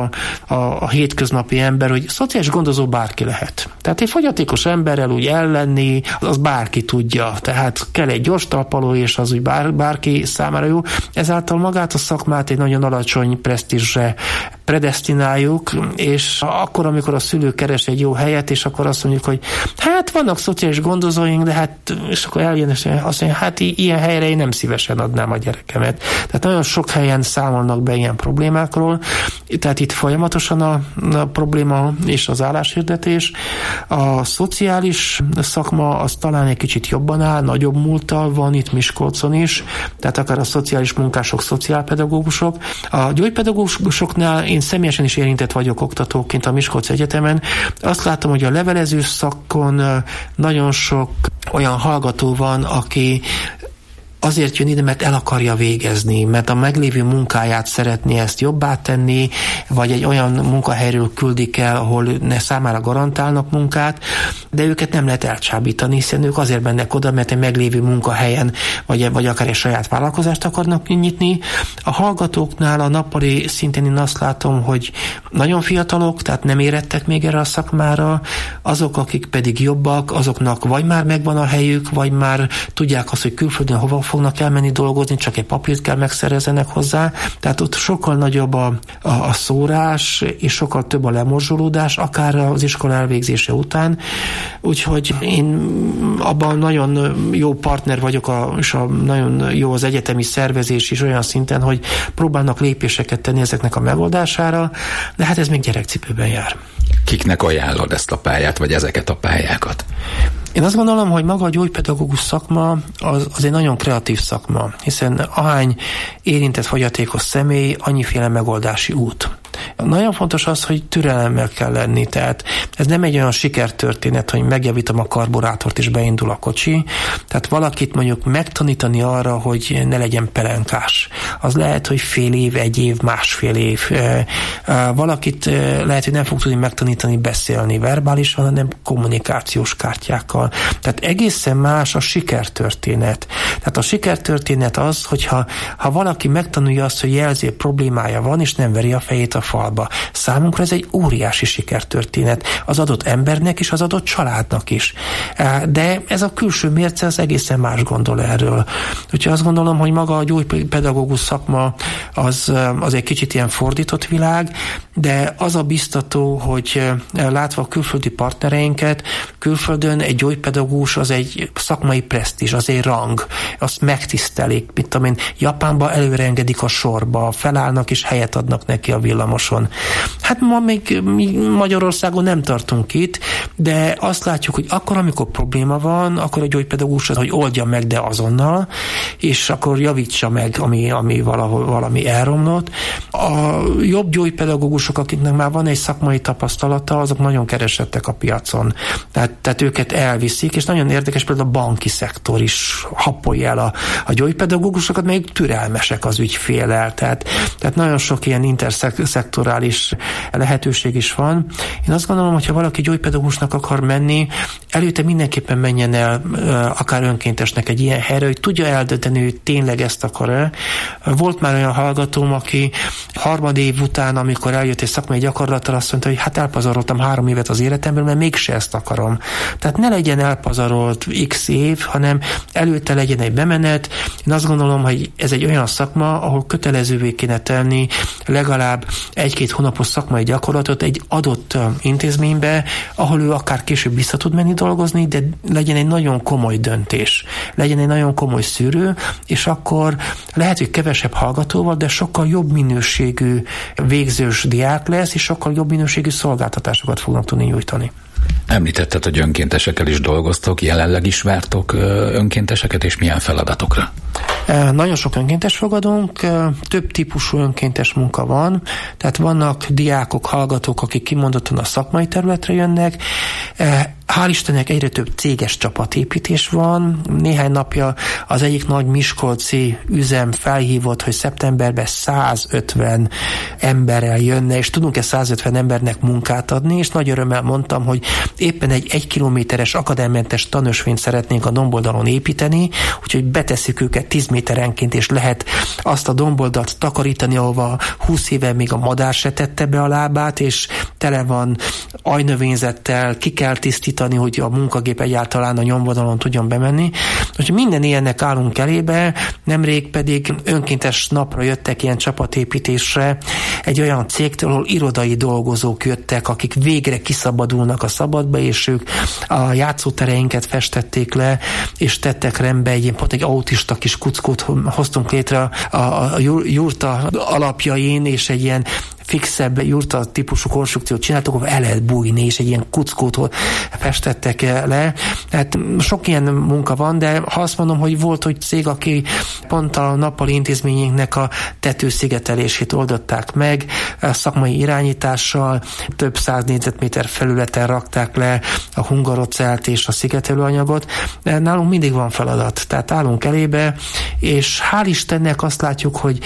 a hétköznapi ember, hogy szociális gondozó bárki lehet. Tehát egy fogyatékos emberrel úgy ellenni, az bárki tudja. Tehát kell egy gyors talpaló, és az úgy bárki számára jó. Ezáltal magát a szakmát egy nagyon alacsony presztízsre predesztináljuk, és akkor, amikor a szülő keres egy jó helyet, és akkor azt mondjuk, hogy hát vannak szociális gondozóink, de hát, és akkor eljön, és azt mondja, hát ilyen helyre én nem szívesen adnám a gyerekemet. Tehát nagyon sok helyen számolnak be ilyen problémákról, tehát itt folyamatosan a probléma és az álláshirdetés. A szociális szakma az talán egy kicsit jobban áll, nagyobb múlttal van itt Miskolcon is, tehát akár a szociális munkások, szociálpedagógusok. A gyógypedagógusoknál én személyesen is érintett vagyok oktatóként a Miskolci Egyetemen. Azt látom, hogy a levelező szakon nagyon sok olyan hallgató van, aki azért jön ide, mert el akarja végezni, mert a meglévő munkáját szeretné ezt jobbá tenni, vagy egy olyan munkahelyről küldik el, ahol számára garantálnak munkát, de őket nem lehet elcsábítani, hiszen ők azért mennek oda, mert egy meglévő munkahelyen, vagy akár egy saját vállalkozást akarnak nyitni. A hallgatóknál a nappali szintén én azt látom, hogy nagyon fiatalok, tehát nem érettek még erre a szakmára, azok, akik pedig jobbak, azoknak vagy már megvan a helyük, vagy már tudják azt, hogy külföldön hova fognak elmenni dolgozni, csak egy papírt kell megszerezzenek hozzá. Tehát ott sokkal nagyobb a szórás, és sokkal több a lemorzsolódás, akár az iskola elvégzése után. Úgyhogy én abban nagyon jó partner vagyok, és nagyon jó az egyetemi szervezés is olyan szinten, hogy próbálnak lépéseket tenni ezeknek a megoldására, de hát ez még gyerekcipőben jár. Kiknek ajánlod ezt a pályát, vagy ezeket a pályákat? Én azt gondolom, hogy maga a gyógypedagógus szakma az egy nagyon kreatív szakma, hiszen ahány érintett fogyatékos személy, annyiféle megoldási út. Nagyon fontos az, hogy türelemmel kell lenni, tehát ez nem egy olyan sikertörténet, hogy megjavítom a karburátort és beindul a kocsi, tehát valakit mondjuk megtanítani arra, hogy ne legyen pelenkás. Az lehet, hogy fél év, egy év, másfél év. Valakit lehet, hogy nem fog tudni megtanítani beszélni verbálisan, hanem kommunikációs kártyákkal. Tehát egészen más a sikertörténet. Tehát a sikertörténet az, hogyha valaki megtanulja azt, hogy jelző problémája van, és nem veri a fejét a falba. Számunkra ez egy óriási sikertörténet. Az adott embernek és az adott családnak is. De ez a külső mérce az egészen más gondol erről. Úgyhogy azt gondolom, hogy maga a gyógypedagógus szakma az egy kicsit ilyen fordított világ, de az a biztató, hogy látva a külföldi partnereinket, külföldön egy gyógypedagógus az egy szakmai presztízs, az egy rang. azt megtisztelik. Mit tudom én, Japánban előre engedik a sorba, felállnak és helyet adnak neki a villamoson. Hát ma még Magyarországon nem tartunk itt, de azt látjuk, hogy akkor, amikor probléma van, akkor a gyógypedagógus hogy oldja meg, de azonnal, és akkor javítsa meg, ami valami elromlott. A jobb gyógypedagógusok, akiknek már van egy szakmai tapasztalata, azok nagyon keresettek a piacon. Tehát őket elviszik, és nagyon érdekes, például a banki szektor is happolja el a gyógypedagógusokat, meg türelmesek az ügyféllel. Tehát nagyon sok ilyen interszektorális lehetőség is van. Én azt gondolom, hogy ha valaki gyógypedagógusnak akar menni, előtte mindenképpen menjen el akár önkéntesnek egy ilyen helyre, hogy tudja eldönteni, hogy tényleg ezt akar-e. Volt már olyan hallgatóm, aki harmad év után, amikor eljött egy szakmai gyakorlattal, azt mondta, hogy hát elpazaroltam 3 évet az életemből, mert mégse ezt akarom. Tehát ne legyen elpazarolt x év, hanem előtte legyen egy bemenet. Én azt gondolom, hogy ez egy olyan szakma, ahol kötelezővé kéne tenni legalább 1-2 hónapos szakmai gyakorlatot egy adott intézménybe, ahol ő akár később vissza tud menni dolgozni, de legyen egy nagyon komoly döntés, legyen egy nagyon komoly szűrő, és akkor lehet, hogy kevesebb hallgatóval, de sokkal jobb minőségű végzős diák lesz, és sokkal jobb minőségű szolgáltatásokat fognak tudni nyújtani. Említetted, hogy önkéntesekkel is dolgoztok, jelenleg is vártok önkénteseket, és milyen feladatokra? Nagyon sok önkéntes fogadunk, több típusú önkéntes munka van, tehát vannak diákok, hallgatók, akik kimondottan a szakmai területre jönnek. Hál' Istennek egyre több céges csapatépítés van. Néhány napja az egyik nagy miskolci üzem felhívott, hogy szeptemberben 150 emberrel jönne, és tudunk-e 150 embernek munkát adni, és nagy örömmel mondtam, hogy éppen egy 1 kilométeres akadálymentes tanösvényt szeretnénk a domboldalon építeni, úgyhogy beteszik őket 10 méterenként, és lehet azt a domboldalt takarítani, ahova 20 éve még a madár se tette be a lábát, és tele van ajnövényzettel, ki kell tisztítani, hogy a munkagép egyáltalán a nyomvonalon tudjon bemenni. Úgyhogy minden ilyennek állunk elébe, nemrég pedig önkéntes napra jöttek ilyen csapatépítésre egy olyan cégtől, ahol irodai dolgozók jöttek, akik végre kiszabadulnak a szabadba, és ők a játszótereinket festették le, és tettek rendbe pont egy autista kis kuckót hoztunk létre a jurta alapjain, és egy ilyen fixebb jurta típusú konstrukciót csináltak, ahol el lehet bújni, és egy ilyen kuckót festettek le. Hát sok ilyen munka van, de ha azt mondom, hogy volt, hogy cég, aki pont a nappali intézményünknek a tetőszigetelését oldották meg, szakmai irányítással, több 100 négyzetméter felületen rakták le a hungarocelt és a szigetelőanyagot. Nálunk mindig van feladat, tehát állunk elébe, és hál' Istennek azt látjuk, hogy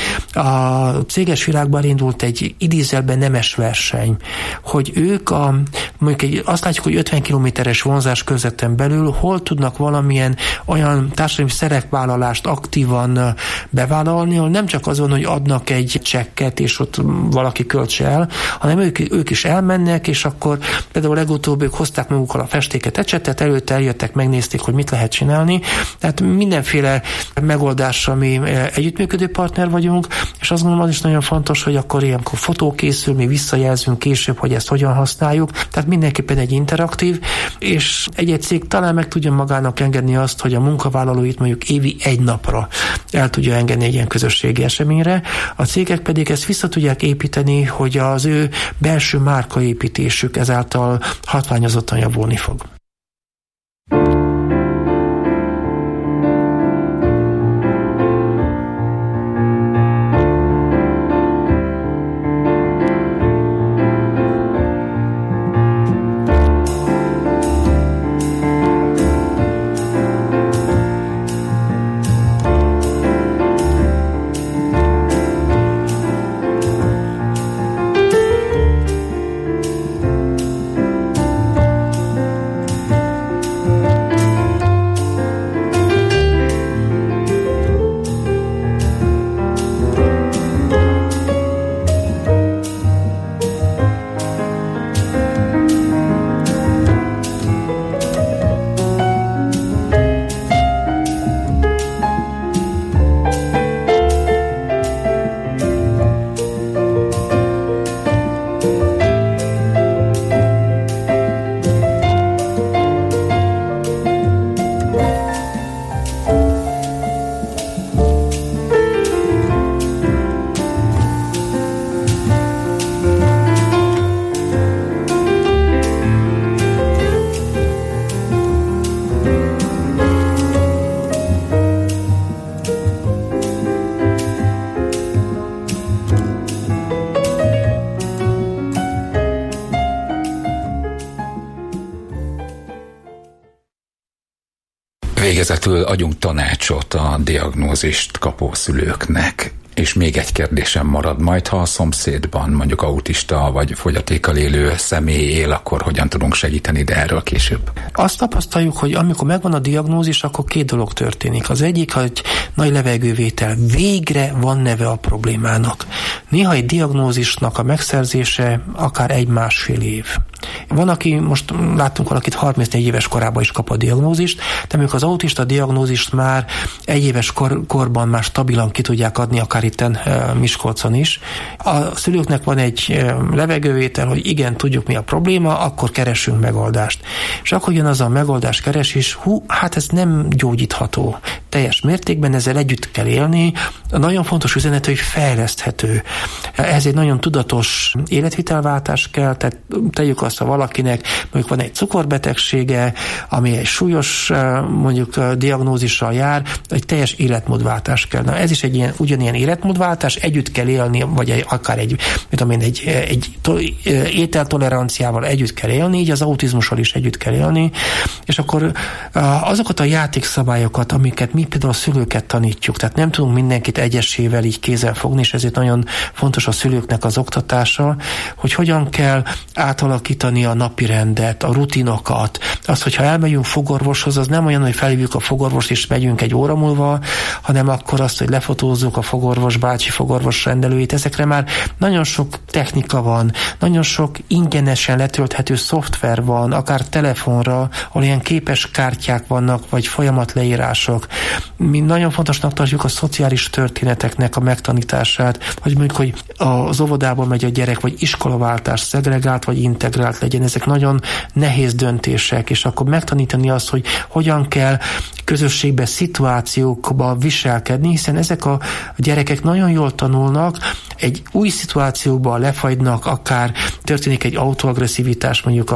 a céges világban indult egy idézőjelben nemes verseny, hogy ők mondjuk azt látjuk, hogy 50 kilométeres vonzás közötten belül hol tudnak valamilyen olyan társadalmi szerepvállalást aktívan bevállalni, ahol nem csak azon, hogy adnak egy csekket, és ott valaki költse el, hanem ők is elmennek, és akkor például legutóbb ők hozták magukkal a festéket, ecsetet, előtte eljöttek, megnézték, hogy mit lehet csinálni. Tehát mindenféle megoldásra mi együttműködő partner vagyunk, és azt gondolom, az is nagyon fontos, hogy akkor ilyenkor fotó készül, mi visszajelzünk később, hogy ezt hogyan használjuk. Tehát mindenképpen egy interaktív, és egy cég talán meg tudja magának engedni azt, hogy a munkavállalóit mondjuk évi 1 napra el tudja engedni egy ilyen közösségi eseményre. A cégek pedig ezt vissza tudják építeni, hogy az ő belső márkaépítésük ezáltal hatványozottan javulni fog. Végezetül adjunk tanácsot a diagnózist kapó szülőknek. És még egy kérdésem marad majd, ha a szomszédban mondjuk autista vagy fogyatékkal élő személy él, akkor hogyan tudunk segíteni, de erről később. Azt tapasztaljuk, hogy amikor megvan a diagnózis, akkor két dolog történik. Az egyik, hogy nagy levegővétel, végre van neve a problémának. Néha egy diagnózisnak a megszerzése akár 1-1,5 év. Van, aki, most láttunk valakit 34 éves korában is kap a diagnózist, de amikor az autista diagnózist már 1 éves korban már stabilan ki tudják adni, akár itten Miskolcon is. A szülőknek van egy levegővétel, hogy igen, tudjuk mi a probléma, akkor keressünk megoldást. És akkor jön az a megoldás keresés, hát ez nem gyógyítható. Teljes mértékben ezzel együtt kell élni. A nagyon fontos üzenet, hogy fejleszthető. Ez egy nagyon tudatos életvitelváltás kell, tehát tegyük azt, ha valakinek mondjuk van egy cukorbetegsége, ami egy súlyos mondjuk diagnózissal jár, egy teljes életmódváltás kell. Na, ez is egy ugyanilyen életmódváltás, együtt kell élni, vagy akár egy ételtoleranciával együtt kell élni, így az autizmussal is együtt kell élni, és akkor azokat a játékszabályokat, amiket mi például a szülőket tanítjuk, tehát nem tudunk mindenkit egyesével így kézzel fogni, és ezért nagyon fontos a szülőknek az oktatása, hogy hogyan kell átalakítani a napirendet, a rutinokat. Az, hogyha elmegyünk fogorvoshoz, az nem olyan, hogy felhívjuk a fogorvost és megyünk 1 óra múlva, hanem akkor azt, hogy lefotózzuk a fogorvos bácsi, fogorvos rendelőjét. Ezekre már nagyon sok technika van, nagyon sok ingyenesen letölthető szoftver van, akár telefonra, ahol ilyen képes kártyák vannak, vagy folyamatleírások. Mi nagyon fontosnak tartjuk a szociális történeteknek a megtanítását, hogy mondjuk, hogy az óvodából megy a gyerek, vagy iskolaváltás, szegregált vagy integrált legyen. Ezek nagyon nehéz döntések, és akkor megtanítani azt, hogy hogyan kell közösségbe, szituációkba viselkedni, hiszen ezek a gyerekek nagyon jól tanulnak, egy új szituációban lefagynak, akár történik egy autoagresszivitás, mondjuk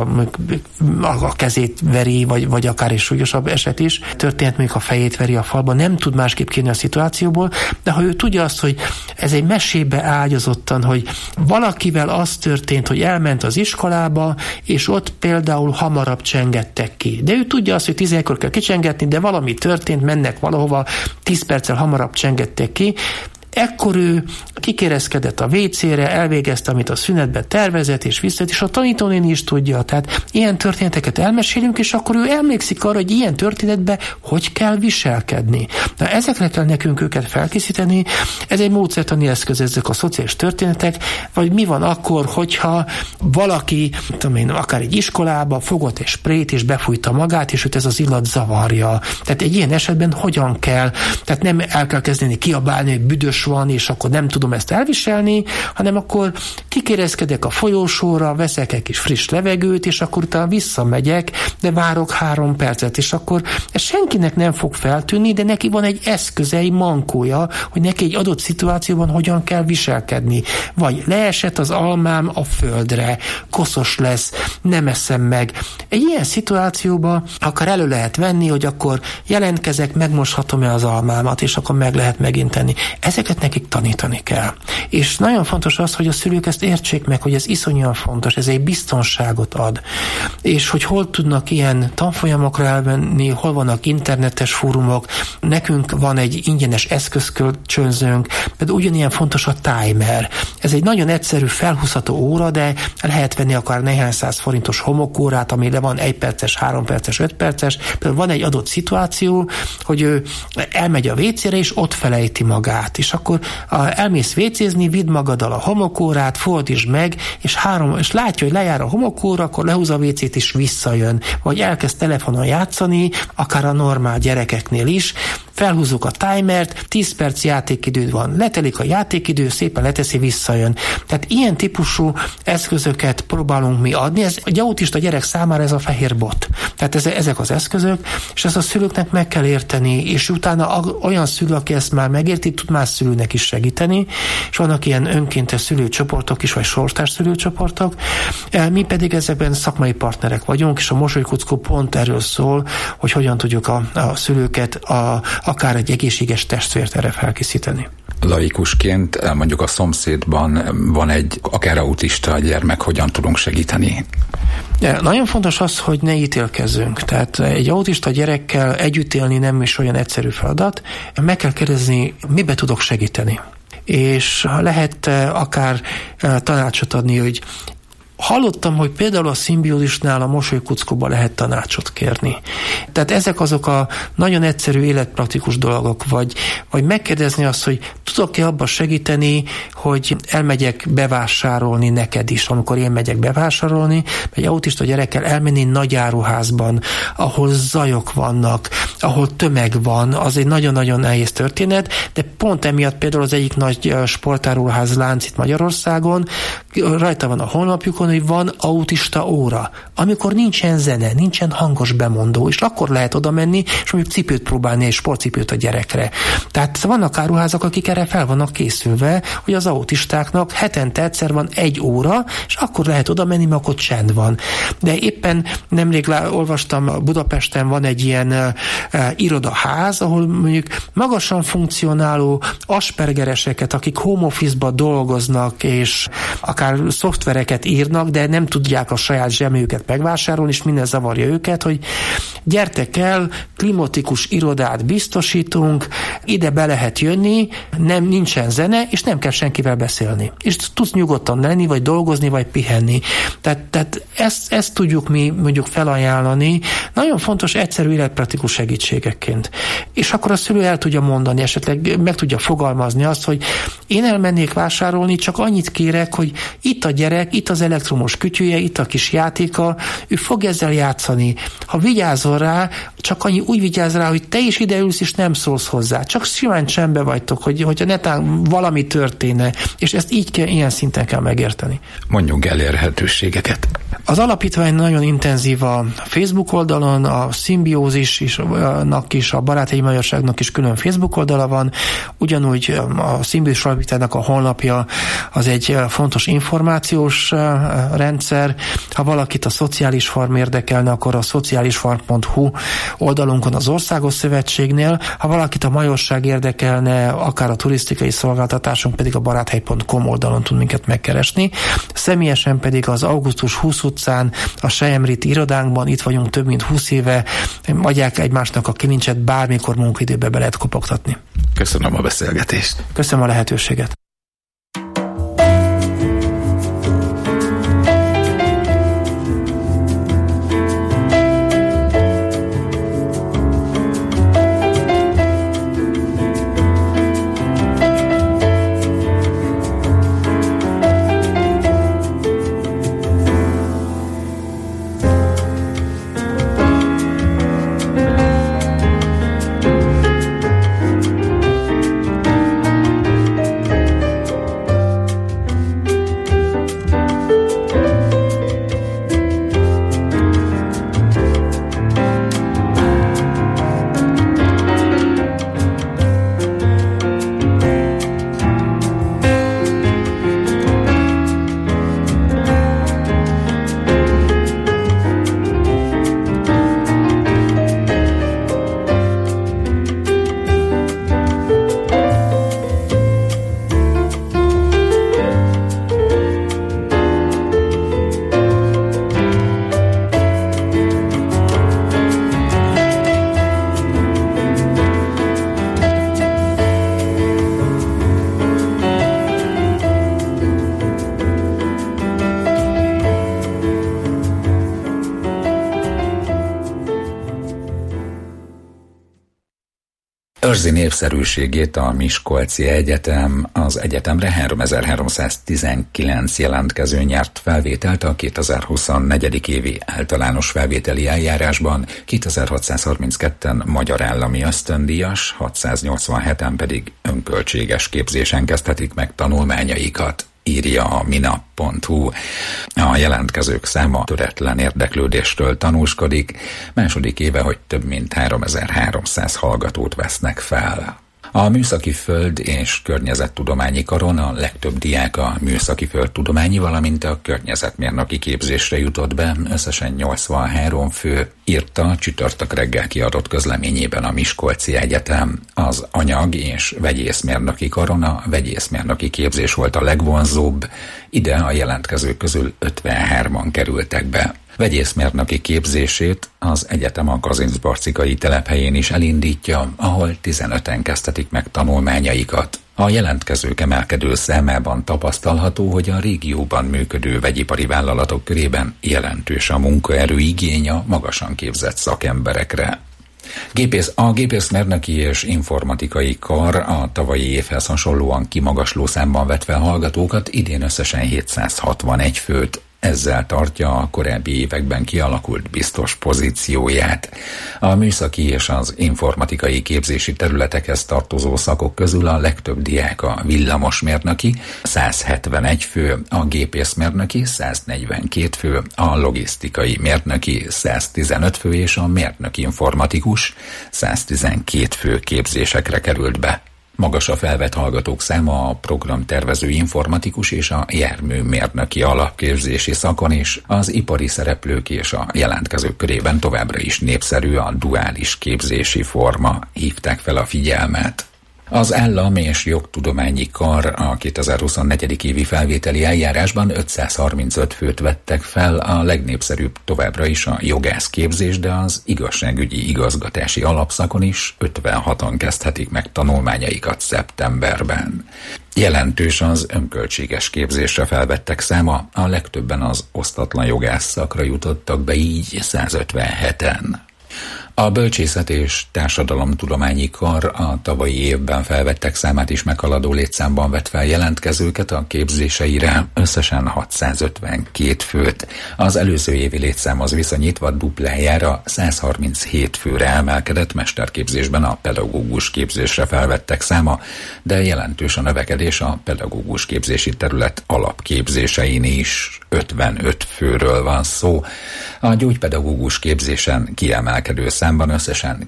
a kezét veri, vagy akár egy súlyosabb eset is, történt mondjuk a fejét veri a falba, nem tud másképp kijönni a szituációból, de ha ő tudja azt, hogy ez egy mesébe ágyazottan, hogy valakivel az történt, hogy elment az iskolába, és ott például hamarabb csengettek ki. De ő tudja azt, hogy 11-kor kell kicsengetni, de valami történt, mennek valahova, 10 perccel hamarabb csengettek ki. Ekkor ő kikérezkedett a WC-re, elvégezte, amit a szünetben tervezett, és visszajött, és a tanítónéni is tudja. Tehát ilyen történeteket elmesélünk, és akkor ő emlékszik arra, hogy ilyen történetben hogy kell viselkedni. Na, ezekre kell nekünk őket felkészíteni. Ez egy módszertani eszköz, ezek a szociális történetek, vagy mi van akkor, hogyha valaki, akár egy iskolába fogott egy sprayt, és befújta magát, és őt ez az illat zavarja. Tehát egy ilyen esetben hogyan kell, tehát nem el kell kezdeni kiabálni, hogy büdös van, és akkor nem tudom ezt elviselni, hanem akkor kikérezkedek a folyósóra, veszek egy kis friss levegőt, és akkor utána visszamegyek, de várok 3 percet, és akkor ez senkinek nem fog feltűnni, de neki van egy eszköze, egy mankója, hogy neki egy adott szituációban hogyan kell viselkedni. Vagy leesett az almám a földre, koszos lesz, nem eszem meg. Egy ilyen szituációban akár elő lehet venni, hogy akkor jelentkezek, megmoshatom-e az almámat, és akkor meg lehet megint tenni. Ezeket nekik tanítani kell. És nagyon fontos az, hogy a szülők ezt értsék meg, hogy ez iszonyúan fontos, ez egy biztonságot ad. És hogy hol tudnak ilyen tanfolyamokra elvenni, hol vannak internetes fórumok, nekünk van egy ingyenes eszközkölcsönzőnk, például ugyanilyen fontos a timer. Ez egy nagyon egyszerű felhúzható óra, de lehet venni akár néhány 100 forintos homokórát, amire van 1 perces, 3 perces, 5 perces. Például van egy adott szituáció, hogy ő elmegy a WC-re, és ott felejti magát. És akkor elmész vécézni, vidd magaddal a homokórát, fordítsd meg, és látja, hogy lejár a homokóra, akkor lehúz a WC-t, és visszajön. Vagy elkezd telefonon játszani, akár a normál gyerekeknél is, felhúzzuk a timert, 10 perc játékidő van, letelik a játékidő, szépen leteszi, visszajön. Tehát ilyen típusú eszközöket próbálunk mi adni. Ez egy autista gyerek számára ez a fehér bot. Tehát ezek az eszközök, és ezt a szülőknek meg kell érteni, és utána olyan szülő, aki ezt már megérti, tud más szülőnek is segíteni, és vannak ilyen önkéntes szülőcsoportok is, vagy sorstárs szülőcsoportok. Mi pedig ezekben szakmai partnerek vagyunk, és a Mosolykuckó pont erről szól, hogy hogyan tudjuk a szülőket akár egy egészséges testvért erre felkészíteni. Laikusként mondjuk a szomszédban van egy akár autista gyermek, hogyan tudunk segíteni? De nagyon fontos az, hogy ne ítélkezzünk. Tehát egy autista gyerekkel együtt élni nem is olyan egyszerű feladat. Meg kell kérdezni, mibe tudok segíteni. És lehet akár tanácsot adni, hogy hallottam, hogy például a szimbiózisnál a mosolykuckóban lehet tanácsot kérni. Tehát ezek azok a nagyon egyszerű életpraktikus dolgok, vagy megkérdezni azt, hogy tudok-e abban segíteni, hogy elmegyek bevásárolni neked is, amikor én megyek bevásárolni, egy autista gyerekkel elmenni nagy áruházban, ahol zajok vannak, ahol tömeg van, az egy nagyon-nagyon nehéz történet, de pont emiatt például az egyik nagy sportáruház lánc itt Magyarországon, rajta van a honlapjukon, hogy van autista óra, amikor nincsen zene, nincsen hangos bemondó, és akkor lehet oda menni, és mondjuk cipőt próbálni, egy sportcipőt a gyerekre. Tehát vannak áruházak, akik erre fel vannak készülve, hogy az autistáknak hetente egyszer van egy óra, és akkor lehet oda menni, mert akkor csend van. De éppen nemrég olvastam, Budapesten van egy ilyen irodaház, ahol mondjuk magasan funkcionáló aspergereseket, akik home office-ba dolgoznak, és akár szoftvereket írnak, de nem tudják a saját zsebüket megvásárolni, és minden zavarja őket, hogy gyertek el, klimatikus irodát biztosítunk, ide be lehet jönni, nincsen zene, és nem kell senkivel beszélni. És tudsz nyugodtan lenni, vagy dolgozni, vagy pihenni. Tehát ezt tudjuk mi mondjuk felajánlani. Nagyon fontos, egyszerű életpraktikus segítségekként. És akkor a szülő el tudja mondani, esetleg meg tudja fogalmazni azt, hogy én elmennék vásárolni, csak annyit kérek, hogy itt a gyerek, itt az elektromos kütyüje, itt a kis játéka, ő fog ezzel játszani. Ha vigyázol rá, csak úgy vigyázz rá, hogy te is ideülsz, és nem szólsz hozzá. Csak simán csendbe vagytok, hogy netán valami történne, és ezt ilyen szinten kell megérteni. Mondjunk elérhetőségeket. Az alapítvány nagyon intenzív a Facebook oldalon, a Szimbiózisnak is, a Baráthegyi Magyarságnak is külön Facebook oldala van, ugyanúgy a Szimbiózis alapítványnak a honlapja az egy fontos információs rendszer. Ha valakit a szociális farm érdekelne, akkor a szociálisfarm.hu oldalunkon az Országos Szövetségnél, ha valakit a majorság érdekelne, akár a turisztikai szolgáltatásunk pedig a baráthely.com oldalon tud minket megkeresni. Személyesen pedig az Augusztus 20 utcán, a Selyemriti irodánkban, itt vagyunk több mint 20 éve, adják egymásnak a kilincset, bármikor munkaidőbe be lehet kopogtatni. Köszönöm a beszélgetést. Köszönöm a lehetőséget. Őrzi népszerűségét a Miskolci Egyetem, az egyetemre 3319 jelentkező nyert felvételt a 2024. évi általános felvételi eljárásban, 2632-en magyar állami ösztöndíjas, 687-en pedig önköltséges képzésen kezdhetik meg tanulmányaikat, írja a minap.hu. A jelentkezők száma töretlen érdeklődéstől tanúskodik, második éve, hogy több mint 3300 hallgatót vesznek fel. A Műszaki Föld és Környezettudományi Karon a legtöbb diák a műszaki földtudományi, valamint a környezetmérnöki képzésre jutott be, összesen 83 fő, írta csütörtök reggel kiadott közleményében a Miskolci Egyetem. Az anyag- és vegyészmérnöki karon a vegyészmérnöki képzés volt a legvonzóbb, ide a jelentkezők közül 53-an kerültek be. Vegyészmérnöki képzését az egyetem a Kazincbarcikai telephelyén is elindítja, ahol 15-en kezdhetik meg tanulmányaikat. A jelentkezők emelkedő számában tapasztalható, hogy a régióban működő vegyipari vállalatok körében jelentős a munkaerő igény a magasan képzett szakemberekre. A gépészmérnöki és informatikai kar a tavalyi évhez hasonlóan kimagasló számban vett fel hallgatókat, idén összesen 761 főt. Ezzel tartja a korábbi években kialakult biztos pozícióját. A műszaki és az informatikai képzési területekhez tartozó szakok közül a legtöbb diák a villamosmérnöki, 171 fő, a gépészmérnöki, 142 fő, a logisztikai mérnöki, 115 fő és a mérnöki informatikus, 112 fő képzésekre került be. Magas a felvett hallgatók száma a programtervező informatikus és a járműmérnöki alapképzési szakon is, az ipari szereplők és a jelentkezők körében továbbra is népszerű a duális képzési forma, hívták fel a figyelmet. Az Állam- és Jogtudományi Kar a 2024. évi felvételi eljárásban 535 főt vettek fel, a legnépszerűbb továbbra is a jogászképzés, de az igazságügyi igazgatási alapszakon is 56-an kezdhetik meg tanulmányaikat szeptemberben. Jelentős az önköltséges képzésre felvettek száma, a legtöbben az osztatlan jogász szakra jutottak be, így 157-en. A Bölcsészet és Társadalomtudományi Kar a tavalyi évben felvettek számát is meghaladó létszámban vett fel jelentkezőket a képzéseire, összesen 652 főt. Az előző évi létszámhoz viszonyítva duplájára 137 főre emelkedett, mesterképzésben a pedagógus képzésre felvettek száma, de jelentős a növekedés a pedagógus képzési terület alapképzésein is, 55 főről van szó. A gyógypedagógus képzésen kiemelkedő számban összesen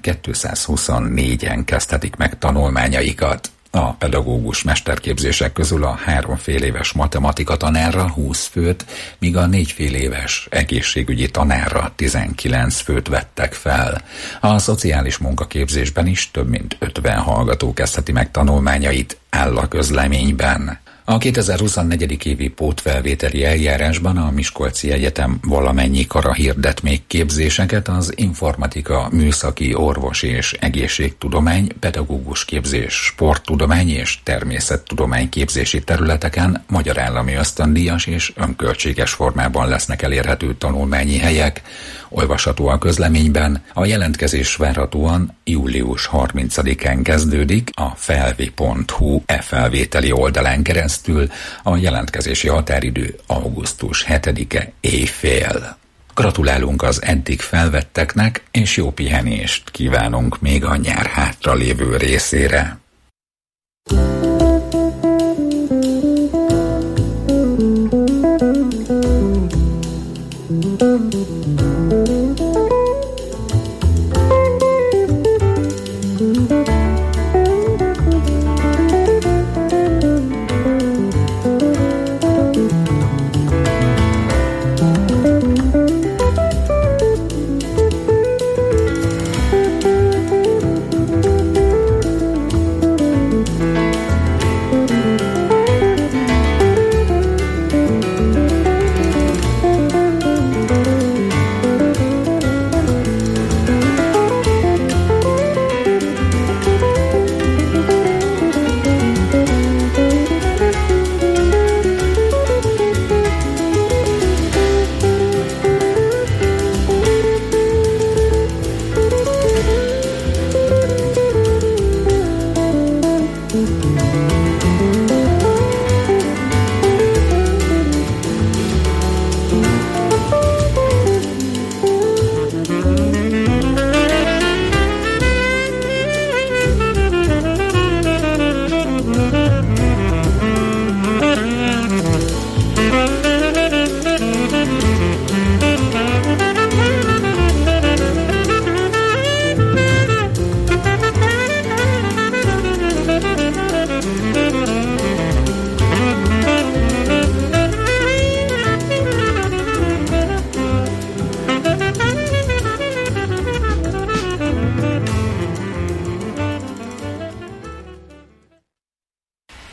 224-en kezdhetik meg tanulmányaikat. A pedagógus mesterképzések közül a 3 fél éves matematika tanárra 20 főt, míg a 4 fél éves egészségügyi tanárra 19 főt vettek fel. A szociális munkaképzésben is több mint 50 hallgató kezdheti meg tanulmányait, áll a közleményben. A 2024. évi pótfelvételi eljárásban a Miskolci Egyetem valamennyi kara hirdet még képzéseket az informatika, műszaki, orvosi és egészségtudomány, pedagógus képzés, sporttudomány és természettudomány képzési területeken magyar állami ösztöndíjas és önköltséges formában lesznek elérhető tanulmányi helyek. Olvasható a közleményben, a jelentkezés várhatóan július 30-án kezdődik a felvi.hu e-felvételi oldalán keresztül, a jelentkezési határidő augusztus 7-e éjfél. Gratulálunk az eddig felvetteknek, és jó pihenést kívánunk még a nyár hátra lévő részére.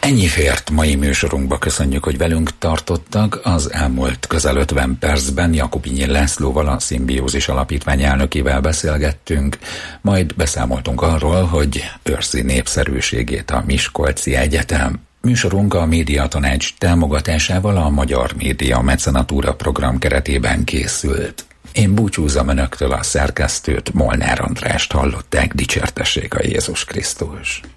Ennyi fért mai műsorunkba, köszönjük, hogy velünk tartottak. Az elmúlt közel 50 percben Jakubinyi Lászlóval, a Szimbiózis Alapítvány elnökével beszélgettünk, majd beszámoltunk arról, hogy őrzi népszerűségét a Miskolci Egyetem. Műsorunk a Médiatanács támogatásával a Magyar Média Mecenatúra program keretében készült. Én búcsúzom önöktől, a szerkesztőt, Molnár Andrást hallották, dicsértessék a Jézus Krisztus.